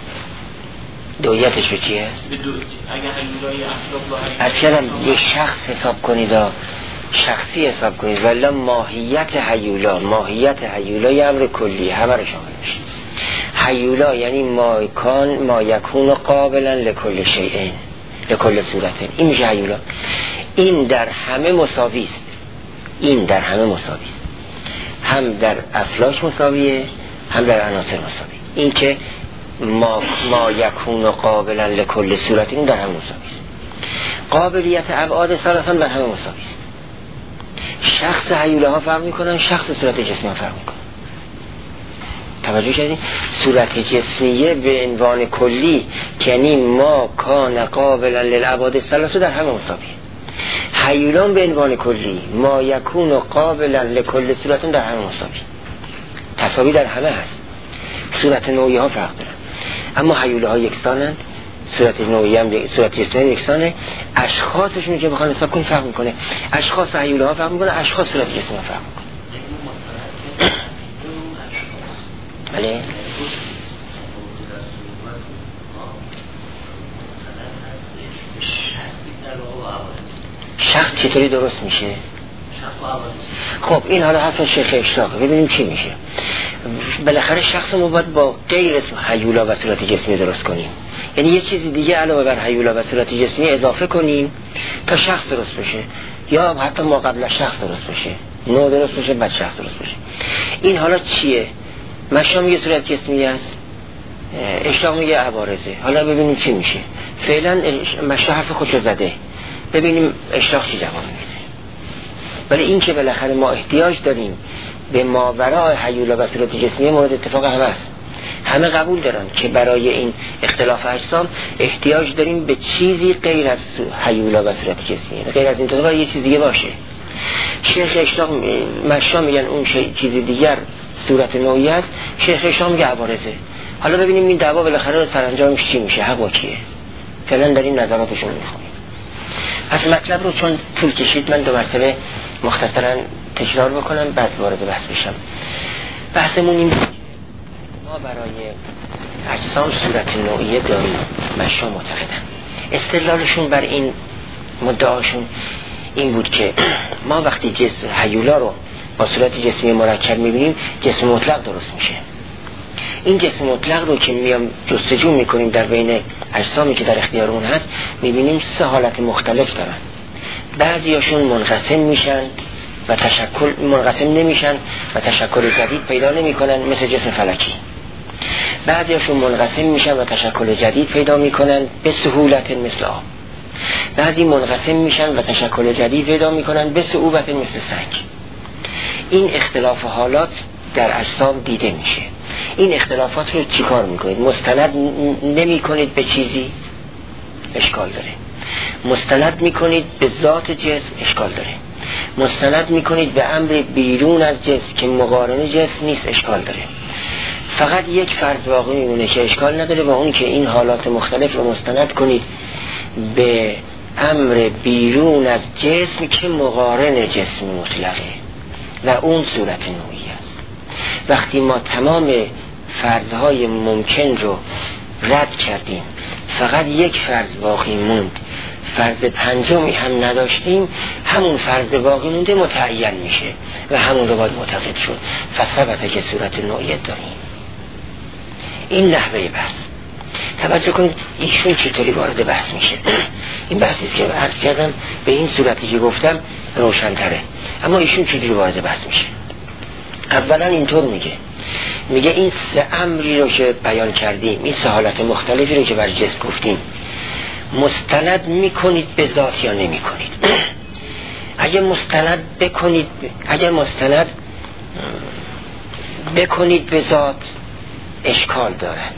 A: دویتش به چی هست؟
B: به دو. اگر هیولای افلاک با هیولا
A: از کلم یه شخص حساب کنید، شخصی حساب کنید، ولی ماهیت هیولا، ماهیت هیولا یه امر کلی همه رو شامل میشه. هیولا یعنی ما کان ما یکون قابلا لکل شیئین لکل صورتین، این میشه هیولا. این در همه مساوی است، این در همه مساوی است، هم در افلاک مساویه هم در عناصر مساوی. این که ما ما یکون قابلا لکل صورتین در همه مساوی است. قابلیت ابعاد ثلاثه در همه مساوی است. شخص هیولاها فرق میکنن، شخص صورت جسمی ها فرق میکنن. توجه کردین؟ صورت جسمیه به عنوان کلی که یعنی ما کان قابلا للابعاد الثلاثه در همه مساویه. هیولان به عنوان کلی ما یکون قابلا لکل صورت در همه مساوی، تساوی در همه هست. صورت نوعی ها فرق دارن، اما هیولاها یکسانند. صورت نوعی هم صورت جسمی یکسانه. اشخاصشون که بخوان حساب کنید فرق میکنه. اشخاص هیولاها فرق میکنه، اشخاص صورت جسمی ها فرق میکنه. بله. شخص چطوری درست میشه؟ خب این حالا حرف شیخ اشراقه، ببینیم چی میشه. بالاخره شخص ما باید با غیر اسم هیولا و صورت جسمی درست کنیم، یعنی یه چیزی دیگه علاوه بر هیولا و صورت جسمی اضافه کنیم تا شخص درست بشه، یا حتی ما قبل شخص درست بشه، نوع درست بشه بعد شخص درست بشه. این حالا چیه؟ مشا میگه صورت جسمی است، اشراق میگه عوارضه. حالا ببینیم چی میشه. فعلا مشا حرف خودشو زده، ببینیم اشراق چی جواب میده. ولی این که بالاخره ما احتیاج داریم به ماوراء هیولا و صورت جسمی مورد اتفاق همه است. همه قبول دارن که برای این اختلاف اجسام احتیاج داریم به چیزی غیر از هیولا و صورت جسمی، غیر از این دو یه چیز دیگه باشه. شیخ اشتاق مشا میگن اون چیز دیگر صورت نوعی است، شیخ اشتاق میگه عوارضه. حالا ببینیم این دعوا بالاخره سرانجامش چی میشه، حق با کیه. فعلا داریم نظراتشون میخونیم. پس مطلب رو چون طول کشید من دو مرتبه مختصرا تکرار بکنم بعد وارد بحث بشم. بحثمون این ما برای اجسام صورت نوعیه داریم، مشا معتقدن. استدلالشون بر این مدعاشون این بود که ما وقتی جسم هیولا رو با صورت جسمی مرکب میبینیم جسم مطلق درست میشه. این جسم مطلق رو که میام جستجو میکنیم در بین اجسامی که در اختیارمون هست میبینیم سه حالت مختلف دارن. بعضیاشون منقسم میشن و تشکل منقسم نمیشن و تشکل جدید پیدا نمیکنن مثل جسم فلکی. بعضیاشون منقسم میشن و تشکل جدید پیدا میکنن به سهولت مثل آب. بعضی منقسم میشن و تشکل جدید پیدا میکنن به صعوبت مثل سنگ. این اختلاف حالات در اجسام دیده میشه. این اختلافات رو چیکار میکنید؟ مستند نمی کنید به چیزی، اشکال داره. مستند میکنید به ذات جسم، اشکال داره. مستند میکنید به امر بیرون از جسم که مقارن جسم نیست، اشکال داره. فقط یک فرض واقعی میمونه که اشکال نداره و اون که این حالات مختلف رو مستند کنید به امر بیرون از جسم که مقارن جسم مطلقه و اون صورت نوعی است. وقتی ما تمام فرضهای ممکن رو رد کردیم فقط یک فرض باقی موند، فرض پنجمی هم نداشتیم، همون فرض باقی مونده متعین میشه و همون رو باید معتقد شد. فثبته که صورت نوعیت داریم. این نحوه بحث. توجه کنید ایشون چطوری وارد بحث میشه. این بحثی که عرض کردم به این صورتی که گفتم روشن‌تره، اما ایشون چطوری وارد بحث میشه. اولا اینطور میگه میگه این سه امری رو که بیان کردیم، این سه حالت مختلفی رو که بر جسم گفتیم، مستند میکنید به ذات یا نمی کنید؟ اگه مستند بکنید اگه مستند بکنید به ذات اشکال دارد.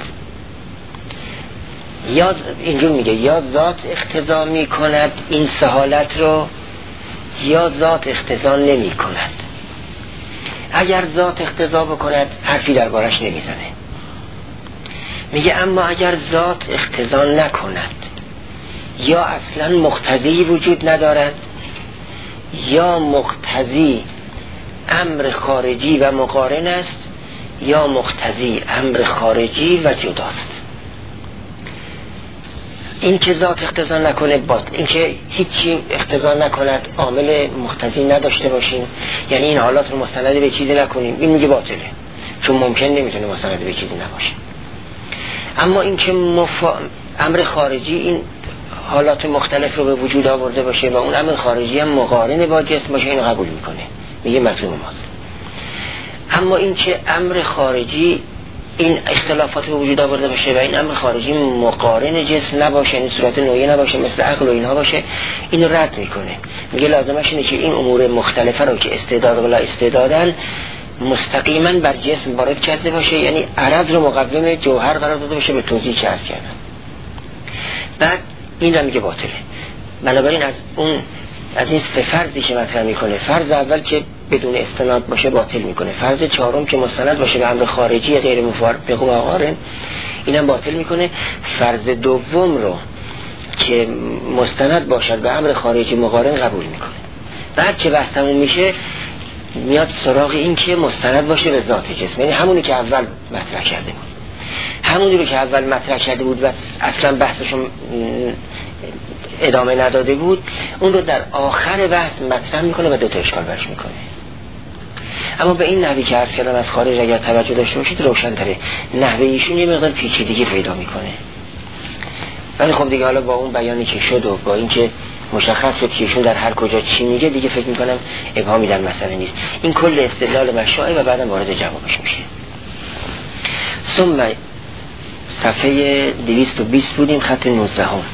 A: یا اینجور میگه یا ذات اقتضا میکند این سه حالت رو یا ذات اقتضا نمی کند. اگر ذات اقتضا بکند حرفی دربارش نمیزنه. میگه اما اگر ذات اقتضا نکند یا اصلا مقتضی وجود ندارد یا مقتضی امر خارجی و مقارن است یا مقتضی امر خارجی و جداست. این که ذات اقتضا نکنه باز، این که هیچی اقتضا نکند عامل مقتضی نداشته باشیم، یعنی این حالات رو مستند به چیزی نکنیم، این میگه باطله، چون ممکن نمیتونه مستند به چیزی نباشه. اما این که مفا... امر خارجی این حالات مختلف رو به وجود آورده باشه و اون امر خارجی هم مقارن با جسم باشه، اینو قبول میکنه، میگه مطلوب ماست. اما این که امر خارجی این اختلافات به وجود آورده باشه و این امر خارجی مقارن جسم نباشه، این صورت نوعی نباشه، مثل عقل و اینها باشه، اینو رد میکنه. میگه لازمش اینه که این امور مختلفه رو که استعداد و لا استعدادن مستقیما بر جسم وارد کرده باشه، یعنی عرض رو مقوم جوهر قرار داده باشه به توضیح که عرض کردم. بعد این رو میگه باطله. بنابراین از اون از این سه فرضی که مطرح میکنه، فرض اول که بدون استناد باشه باطل میکنه، فرض چهارم که مستند باشه به امر خارجی غیر موافق و مقارن اینم باطل میکنه، فرض دوم رو که مستند باشد به امر خارجی مقارن قبول میکنه. بعد که بحث تموم میشه میاد سراغ این که مستند باشه به ذات جسم، یعنی همونی که اول مطرح کرده بود، همونی رو که اول مطرح کرده بود و اصلا بحثشون ادامه نداده بود، اون رو در آخر بحث مطرح میکنه و دو تا اشکال برش میکنه. اما به این نحوی که عرض کردم از خارج اگر توجه داشته باشید روشن تره. نحوه ایشون یه مقدار پیچیدگی پیدا میکنه، ولی خب دیگه حالا با اون بیانی که شد و با این که مشخص شد که ایشون در هر کجا چی میگه، دیگه فکر میکنم ابهامی در مسئله نیست. این کل استدلال مشاعر و بعدم وارد جوابش میشه. ثم صفحه دویست و بیست بودیم، خط نوزده هم.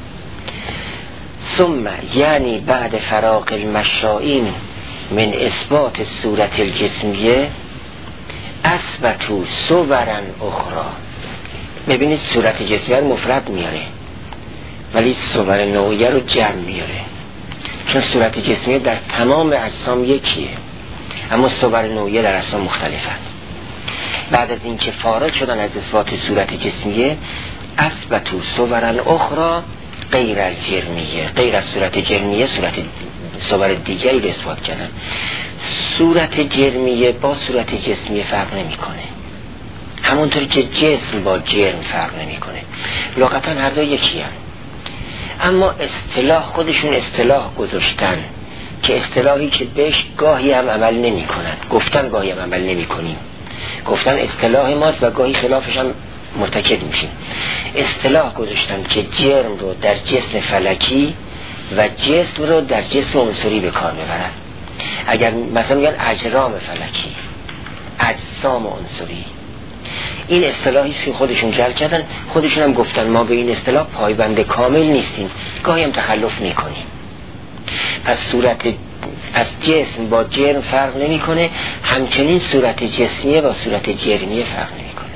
A: ثم یعنی بعد فراق المشائین من اثبات صورت الجسمیه اثبتوا صورا اخرى. ببینید صورت جسمیه مفرد میاره ولی صور نوعیه رو جمع میاره، چون صورت جسمیه در تمام اجسام یکیه اما صور نوعیه در اجسام مختلفن. بعد از اینکه فارغ شدن از اثبات صورت جسمیه، اثبتوا صورا اخرى غیر الجرمیه، غیر از صورت جرمیه صورت صور دیگری رو اثبات کردن. صورت جرمیه با صورت جسمیه فرق نمیکنه، همونطوری که جسم با جرم فرق نمیکنه، لغتا هر دو یکی هم. اما اصطلاح خودشون اصطلاح گذاشتن که اصطلاحی که بهش گاهی هم عمل نمی کنن، گفتن گاهی هم عمل نمی کنیم، گفتن اصطلاح ماست و گاهی خلافش هم مرتکب میشیم. اصطلاح گذاشتن که جرم رو در جسم فلکی و جسم رو در جسم عنصری به کار ببرن. اگر مثلا میگن اجرام فلکی، اجسام عنصری، این اصطلاحی که خودشون جعل کردن، خودشون هم گفتن ما به این اصطلاح پایبند کامل نیستیم، گاهی هم تخلف میکنیم. پس صورت از جسم با جرم فرق نمیکنه، همچنین صورت جسمیه با صورت جرمیه فرق نمیکنه.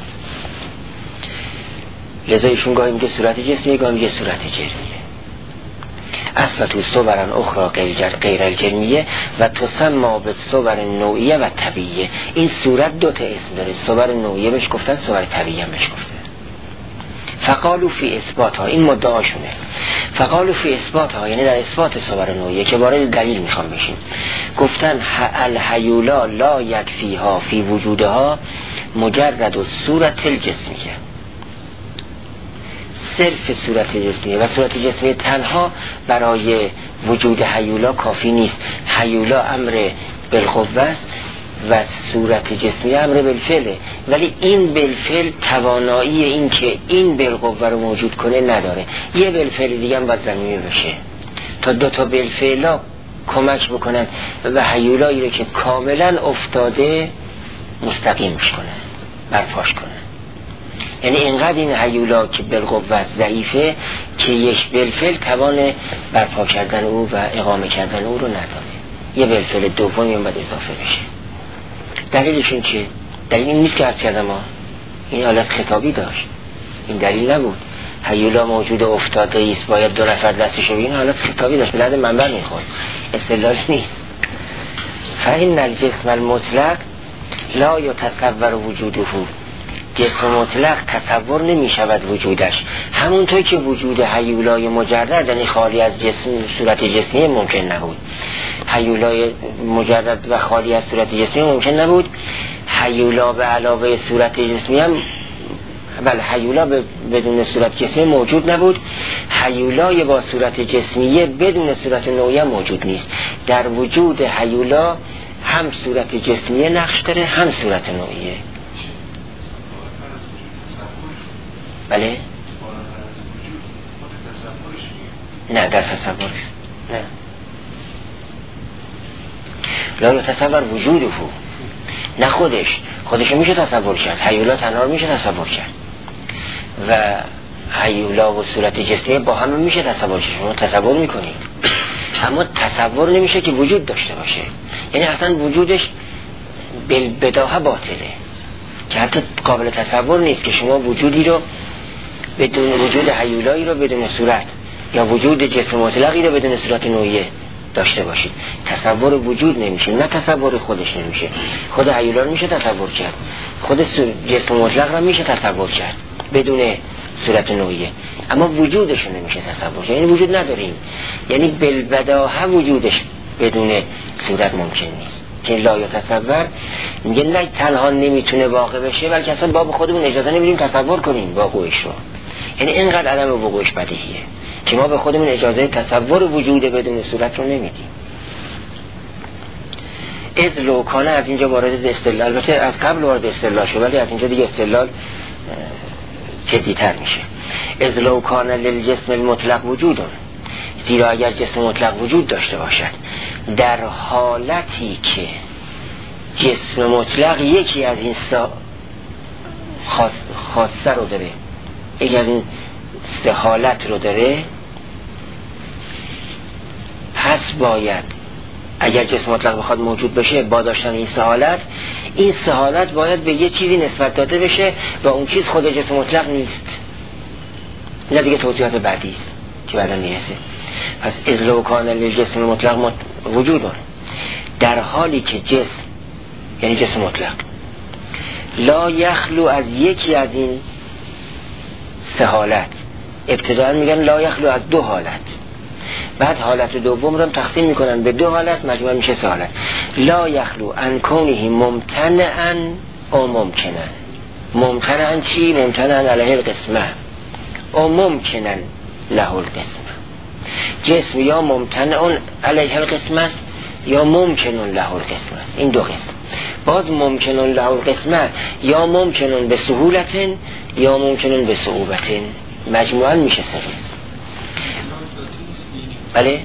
A: لذا ایشون گاهی میگه صورت جسمیه، گاهی میگه صورت جرمیه. اثبتوا صورا اخرى غیر الجرمیه و تسمى بالصور نوعیه و طبیعیه. این صورت دو تا اسم داره، صور نوعیه بهش گفتن، صور طبیعیه بهش گفتن. فقالوا فی اثباتها، این مدعاشونه. فقالوا فی اثباتها یعنی در اثبات صور نوعیه که وارد دلیل میخوام بشیم، گفتن الحیولا لا یکفیها فی وجودها مجرد صورت الجسمیه. صرف صورت جسمیه و صورت جسمیه تنها برای وجود حیولا کافی نیست. حیولا امر بالقوه است و صورت جسمیه امر بالفعله، ولی این بالفعل توانایی این که این بالقوه رو موجود کنه نداره. یه بالفعل دیگه هم باید زمینی بشه تا دو تا بالفعلا کمک بکنن و حیولایی رو که کاملا افتاده مستقیمش کنن، برپاش کنن. یعنی اینقدر این حیولا که بالقوه ضعیفه که یک بالفعل توان برپا کردن او و اقامه کردن او رو نداره، یه بالفعل دومی هم باید اضافه بشه. دلیلشون چیه؟ دلیل این نیست که عرض کردم ها، این حالت خطابی داشت، این دلیل نبود. حیولا موجود افتاده ایست باید دو نفر دستشو بگیرن، حالت خطابی داشت، به درد منبر میخورد، استدلال نیست. فإن الجسم المطلق لا یتصور وجوده، جسم مطلق تصور نمی شود وجودش، همونطور که وجود حیولای مجرد یعنی خالی از جسم صورت جسمی ممکن نبود. حیولای مجرد و خالی از صورت جسمی ممکن نبود. حیولا به علاوه صورت جسمی هم بله حیولا بدون صورت جسمی موجود نبود. حیولای با صورت جسمیه بدون صورت نوعیه موجود نیست. در وجود حیولا هم صورت جسمیه نقش داره هم صورت نوعیه. بله؟ نه در تصور نه لا یتصور وجوده، نه خودش خودش میشه تصور کرد، حیولا تنها میشه تصور کرد و حیولا و صورت جسمی با هم میشه تصور کرد، شما تصور میکنید اما تصور نمیشه که وجود داشته باشه. یعنی اصلا وجودش بالبداهه باطله که حتی قابل تصور نیست که شما وجودی رو بدون وجود حیولایی رو بدون صورت یا وجود جسم مطلقی رو بدون صورت نوعیه داشته باشید. تصور وجود نمیشه، نه تصور خودش نمیشه. خود حیولا رو میشه تصور کرد، خود جسم مطلق رو میشه تصور کرد بدون صورت نوعیه، اما وجودش رو نمیشه تصور کرد. یعنی وجود نداریم، یعنی بالبداهه وجودش بدون صورت ممکن نیست. که لا یتصور میگه نه تنها نمیتونه واقع بشه بلکه اصلا باب خودمون اجازه نمیدیم تصور کنیم واقعش رو. یعنی اینقدر عدم وقوعش بدیهیه که ما به خودمون اجازه تصور وجود بدون صورت رو نمیدیم. از لوکانه از اینجا وارد استدلال، البته از قبل وارد استدلال شد ولی از اینجا دیگه استدلال جدی‌تر میشه. از لوکانه للجسم المطلق وجود، زیرا اگر جسم مطلق وجود داشته باشد در حالتی که جسم مطلق یکی از این سا خاص خاصه رو داره، یکی از این سه حالت رو داره، پس باید اگر جسم مطلق بخواد موجود بشه با داشتن این سه حالت، این سه حالت باید به یه چیزی نسبت داده بشه و اون چیز خود جسم مطلق نیست. نه دیگه توضیحات بعدی است که بعدا میرسه. پس اذ کان للجسم مطلق وجود داره، در حالی که جسم یعنی جسم مطلق لا یخلو از یکی از این سه حالت، ابتداء میگن لا یخلو از دو حالت، بعد حالت دوم رو تقسیم میکنن به دو حالت، مجموع میشه سه حالت. لا یخلو ان کونه ممتنعا او ممکنن. ممتنعا چی؟ ممتنعا علیه القسمه او ممکنن له القسمه. جسم یا ممتنعا علیه القسمه است یا ممکنن له القسمه است. این دو قسم. باز ممکنن له القسمه یا ممکنن به سهولت یا ممکنن به صعوبت، مجموعا میشه سه قسم. بله؟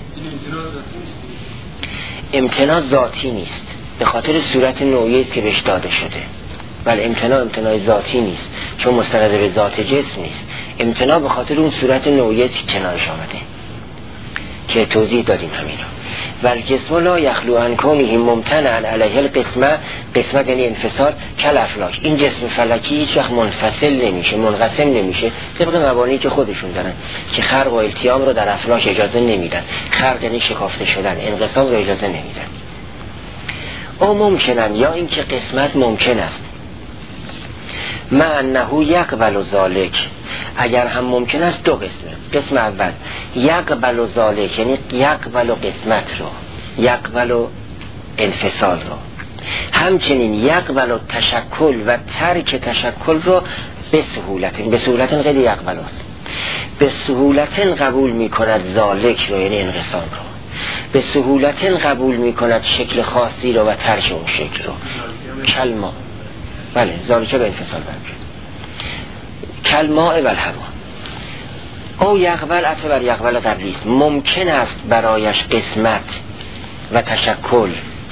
A: امتناع ذاتی نیست، به خاطر صورت نوعی است که بهش داده شده. بله امتناع امتناع ذاتی نیست چون مستند به ذات جسم نیست. امتناع به خاطر اون صورت نوعی است که کنارش آمده که توضیح دادیم همینا. والجسم لا یخلو عن کونه ممتنعا علیه القسمه، قسمت یعنی انفصال، کل افلاک. این جسم فلکی هیچ وقت منفصل نمیشه، منقسم نمیشه، طبق مبانی که خودشون دارن که خرق و التیام رو در افلاک اجازه نمیدن. خرق یعنی شکافته شدن، انقسام رو اجازه نمیدن. او ممکنن یا اینکه قسمت ممکن است، ما انه یقبل ذالک، اگر هم ممکن است دو قسمه. قسم اول یقبل ذالک یعنی یقبل قسمت رو، یقبل انفصال رو، همچنین یقبل تشکل و ترک تشکل رو به سهولت، به سهولت خیلی یقبل است، به سهولت قبول می کند ذالک رو یعنی انقسام رو، به سهولت قبول می کند شکل خاصی رو و ترک اون شکل رو. کلمه بله ذالک به انفصال برمیشه. کلماء و الهوا او یقبل عطف بر یقبل قبلی است. ممکن است برایش قسمت و تشکل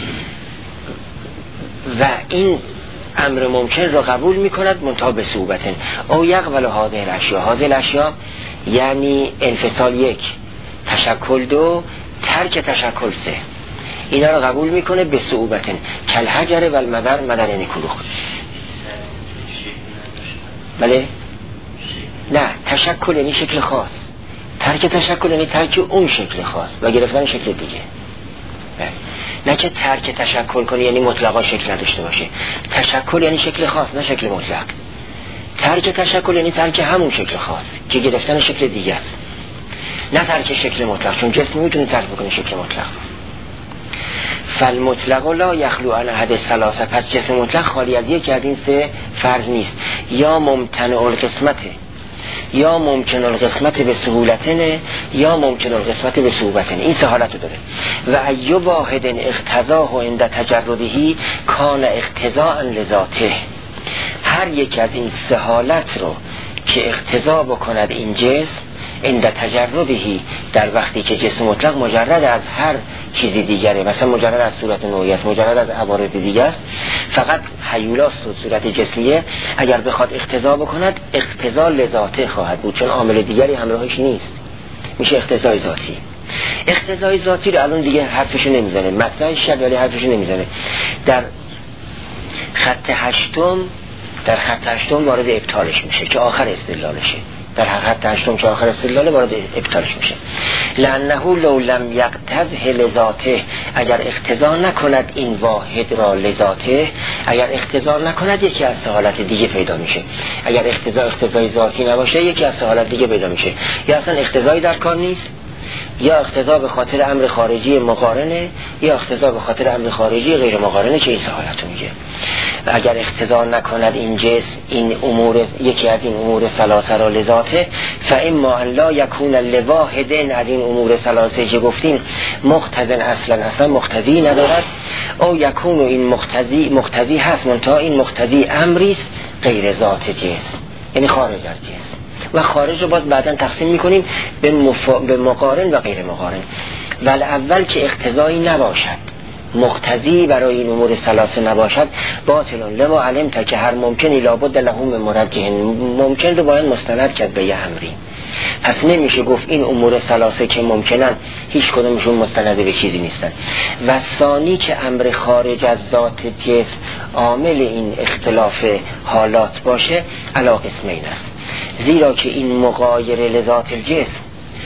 A: و این امر ممکن را قبول می کند منتها به صعوبت. او یقبل هذه الاشیاء، هذه الاشیاء یعنی انفصال یک، تشکل دو، ترک تشکل سه، اینا را قبول میکنه به صعوبت. کل حجر و المدر، مدر یعنی کلوخ. بله نه، تشکل یعنی شکل خاص، ترک تشکل یعنی ترک اون شکل خاص و گرفتن شکل دیگه. بله. نه که ترک تشکل کنی یعنی مطلقا شکل نداشته باشه. تشکل یعنی شکل خاص نه شکل مطلق. ترک تشکل یعنی ترک همون شکل خاص که گرفتن شکل دیگه است، نه ترک شکل مطلق، چون جسم میتونه ترک بکنه شکل مطلق. فالمطلق لا یخلو عن احد الثلاثه، پس جسم مطلق خالی از یک از این سه فرض نیست. یا ممتنع القسمته، یا ممکن القسمت به سهولتنه، یا ممکن القسمت به صعوبتنه. این سه حالت داره. و ای واحد اقتضاه عند تجردهی کان اقتضاء لذاته، هر یک از این سه حالت رو که اقتضا بکند این جسم عند تجردهی، در وقتی که جسم مطلق مجرد از هر چیزی دیگره، مثلا مجرد از صورت نوعی است، مجرد از عوارض دیگه است، فقط حیولاست و صورت جسمیه، اگر بخواد اقتضا بکند اقتضا لذاته خواهد بود، چون عامل دیگری همراهش نیست، میشه اقتضای ذاتی. اقتضای ذاتی رو الان دیگه حرفش نمیزنه، مطلع شد ولی حرفش نمیزنه. در خط هشتم در خط هشتم وارد ابطالش میشه که آخر استدلالشه. در خط هشتم که آخر استدلال وارد ابطالش میشه. لانه لو لم یقتضه لذاته، اگر اقتضا نکند این واحد را لذاته، اگر اقتضا نکند یکی از حالت دیگه پیدا میشه. اگر اقتضا اقتضای ذاتی نباشه یکی از حالت دیگه پیدا میشه، یا اصلا اقتضایی در کار نیست، یا اقتضا به خاطر امر خارجی مقارنه، یا اقتضا به خاطر امر خارجی غیر مقارنه که این حالت میگه. و اگر اقتضا نکند این جسم این امور، یکی از این امور ثلاثه را لذاته، فاما ان لا یکون لواحد از این امور ثلاثه که گفتیم مقتضن، اصلا اصلا مقتضی ندارد، او یکون این مقتضی مقتضی هست منتها این مقتضی امری است غیر ذات جسم، یعنی خارج از جسم. و خارج رو باز بعداً تقسیم میکنیم به, مفا... به مقارن و غیر مقارن. ولی اول که اقتضایی نباشد، مقتضی برای این امور ثلاثه نباشد، باطلون. لما علمت که هر ممکنی لابد لهم مرجح، ممکن رو باید مستند کرد به یه امری. پس نمیشه گفت این امور ثلاثه که ممکنن هیچ کدومشون مستند به چیزی نیستن. و ثانی که امر خارج از ذات جسم عامل این اختلاف حالات باشه علا قسمین است، زیرا که این مغایر لذات الجسم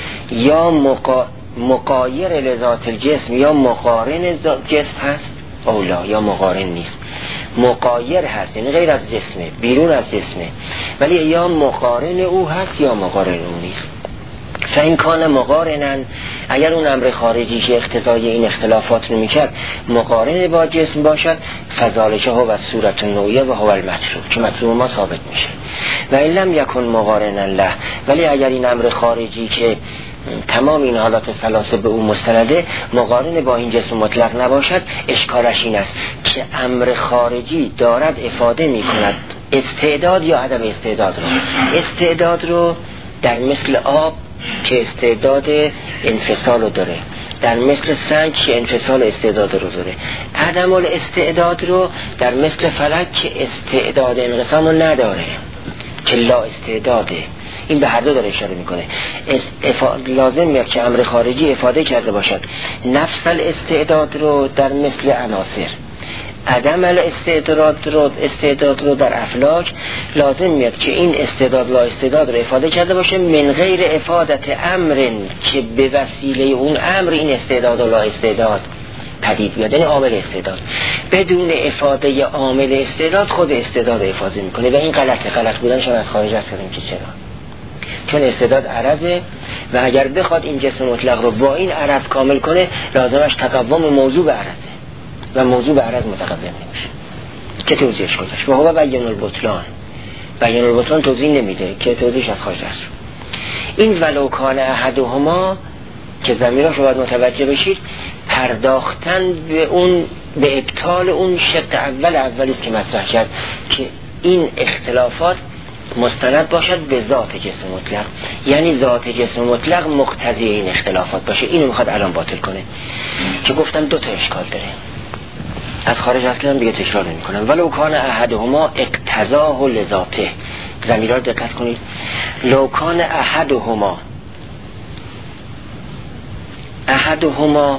A: یا مقا... مغایر لذات الجسم یا مقارن جسم هست اولا، یا مقارن نیست، مغایر هست یعنی غیر از جسمه، بیرون از جسمه، ولی یا مقارن او هست یا مقارن او نیست. فإن کان مقارنن، اگر اون امر خارجی که اقتضای این اختلافات رو میکرد مقارن با جسم باشد، فذالک هو و صورت نوعیه و هو المطلوب، که مطلوب ما ثابت میشه. و این لم یکن مقارنن له، ولی اگر این امر خارجی که تمام این حالات ثلاثه به اون مستنده مقارن با این جسم مطلق نباشد، اشکالش این است که امر خارجی دارد افاده میکند استعداد یا عدم استعداد رو. استعداد رو در مثل آب که استعداد انفصال رو داره، در مثل سنگ که انفصال استعداد رو داره. عدم الاستعداد رو در مثل فلک که استعداد انقسام رو نداره، که لا استعداده. این به هر دو داره اشاره میکنه. افا... لازم میاد که امر خارجی افاده کرده باشد نفس الاستعداد رو در مثل عناصر، عدم الاستعداد رو استعداد رو در افلاک. لازم میاد که این استعداد لا استعداد رو افاده کرده باشه من غیر افادت امر، که به وسیله اون امر این استعداد و لا استعداد پدید بیاد، یعنی عامل استعداد. بدون افاده عامل استعداد خود استعداد افاده میکنه و این غلطه. غلط بودنش هم از خارج است کردیم که چرا؟ چون استعداد عرضه و اگر بخواد این جسم مطلق رو با این عرض کامل کنه لازمش تقوم موضوع به عرضه و موضوع به عرض متقوم نمیشه. که توضیحش گذاشت و هو بیان البطلان. بیان البطلان توضیح نمیده که توضیحش از خارج است. این ولو کان احدهما که ضمیرش رو باید متوجه بشید، پرداختن به اون به ابطال اون شق اول اولیست که مطرح کرد که این اختلافات مستند باشد به ذات جسم مطلق، یعنی ذات جسم مطلق مقتضی این اختلافات باشه. اینو میخواد الان باطل کنه که گفتم دو تا اشکال داره، از خارج اصلا دیگه تکرار نمی کنم. ولو کان احدهما اقتضاه لذاته، ضمیرها رو دقت کنید. لو کان احدهما، احدهما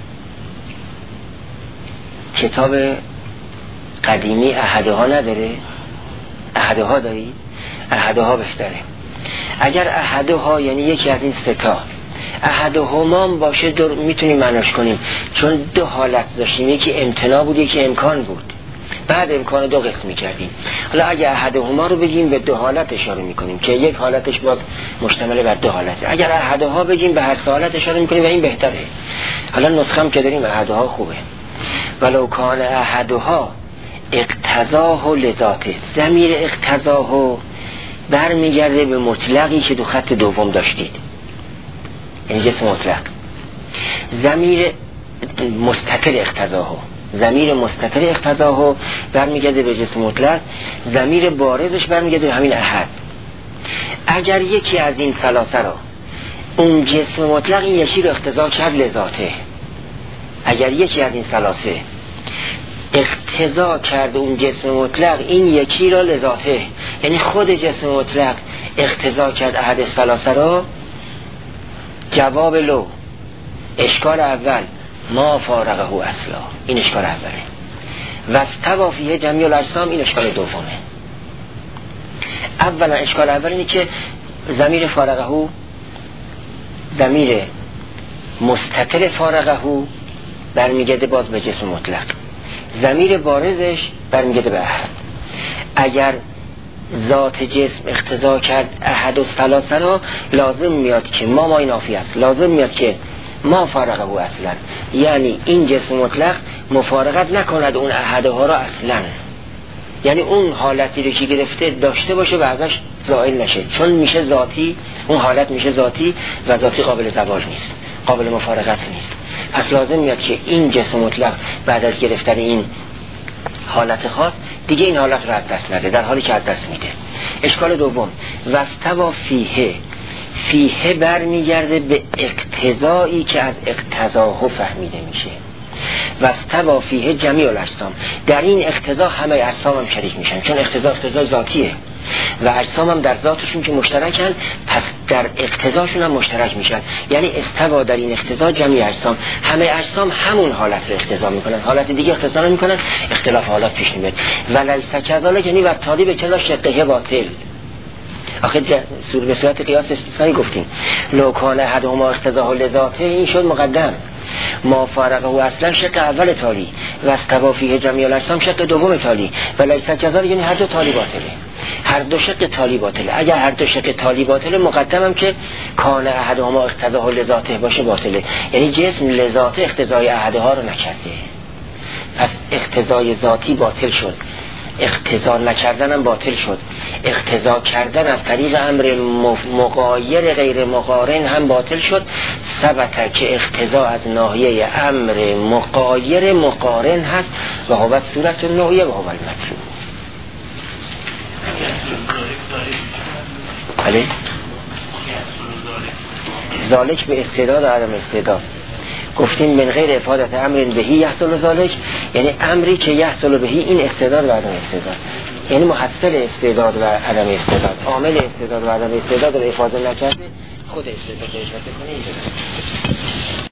A: کتاب قدیمی احدها نداره؟ احدها دارید؟ احدها بهتره. اگر احدها یعنی یکی از این ستا، احدهما باشه دور میتونیم معناش کنیم، چون دو حالت داشتیم، یکی امتناع بود یکی امکان بود، بعد امکان دو قسم کردیم. حالا اگه احدهما رو بگیم به دو حالت اشاره میکنیم که یک حالتش باز مشتمل بر دو حالته. اگر احدها بگیم به هر سه حالت اشاره میکنیم و این بهتره. حالا نسخه هم که داریم احدها خوبه. ولو کان احدها اقتضاه لذاته، ضمیر اقتضاه برمیگرده به مطلقی که دو خط دوم داشتید، یعنی جسم مطلق. ضمیر مستتر اقتضاه، ضمیر مستتر اقتضاه برمیگرده به جسم مطلق، ضمیر بارزش برمیگرده به همین احد. اگر یکی از این ثلاثه را اون جسم مطلق این یکی رو اقتضا کرد لذاته، اگر یکی از این ثلاثه اقتضا کرد اون جسم مطلق این یکی را لذاته، یعنی خود جسم مطلق اقتضا کرد احد ثلاثه را، جواب لو اشکال اول ما فارقه اصلا، این اشکال اوله. و استوا فیه جمیع الاجسام، این اشکال دومه. اولا اشکال اول اینه که ضمیر فارقه، ضمیر مستتر فارقه برمیگرده باز به جسم مطلق، ضمیر بارزش برمیگرده به احد. اگر ذات جسم اقتضا کرد احد و ثلاثه را، لازم میاد که ما ما نافی است، لازم میاد که ما فارقه او اصلا، یعنی این جسم مطلق مفارقت نکند اون احدها را اصلا، یعنی اون حالتی رو که گرفته داشته باشه و ازش زائل نشه، چون میشه ذاتی، اون حالت میشه ذاتی و ذاتی قابل زوال نیست، قابل مفارقت نیست. پس لازم میاد که این جسم مطلق بعد از گرفتن این حالت خاص دیگه این حالت رو از دست نده، در حالی که از دست میده. اشکال دوم واستوا فیه، فیه برمیگرده به اقتضایی که از اقتضاه فهمیده میشه. واستوا فیه جمیع الاجسام، در این اقتضا همه اجسام هم شریک میشن، چون اقتضا اقتضا ذاتیه. و اجسام هم در ذاتشون که مشترکن پس در اقتضاشون هم مشترک میشن. یعنی استوا در این اقتضا جمعی اجسام، همه اجسام همون حالت رو اقتضا میکنن، حالت دیگه اقتضا نمیکنن، اختلاف حالات پیش نمیاد. ولیس کذالک یعنی و تالی به کلا شقه باطل. آخه سور به صورت قیاس استثنایی گفتیم لو کان احدهما اقتضاه لذاته، این شد مقدم. ما فارقه و اصلا شق اول تالی و استوا فیه جمعی الاجسام شق دوم تالی. ولیس کذالک یعنی هر دو تالی باطله، هر دو شق تالی باطله. اگر هر دو شق تالی باطله مقدمم که کان احدهما اقتضاه لذاته باشه باطله، یعنی جسم لذاته اقتضای احدها رو نکرده، پس اقتضای ذاتی باطل شد، اقتضا نکردن هم باطل شد، اقتضا کردن از طریق امر مغایر غیر مقارن هم باطل شد. ثبت که اقتضا از ناحیه امر مغایر مقارن هست و هو صورت نوعیه و هو المطلوب. بله ذالک به استعداد و عدم استعداد گفتیم من غیر افادت امر بهی یحصل ذالک، یعنی امری که یحصل بهی این استعداد و عدم استعداد، یعنی محصل استعداد و عدم استعداد، عامل استعداد و عدم استعداد رو افاده نکرده خود استعداد رو اشاره کنه.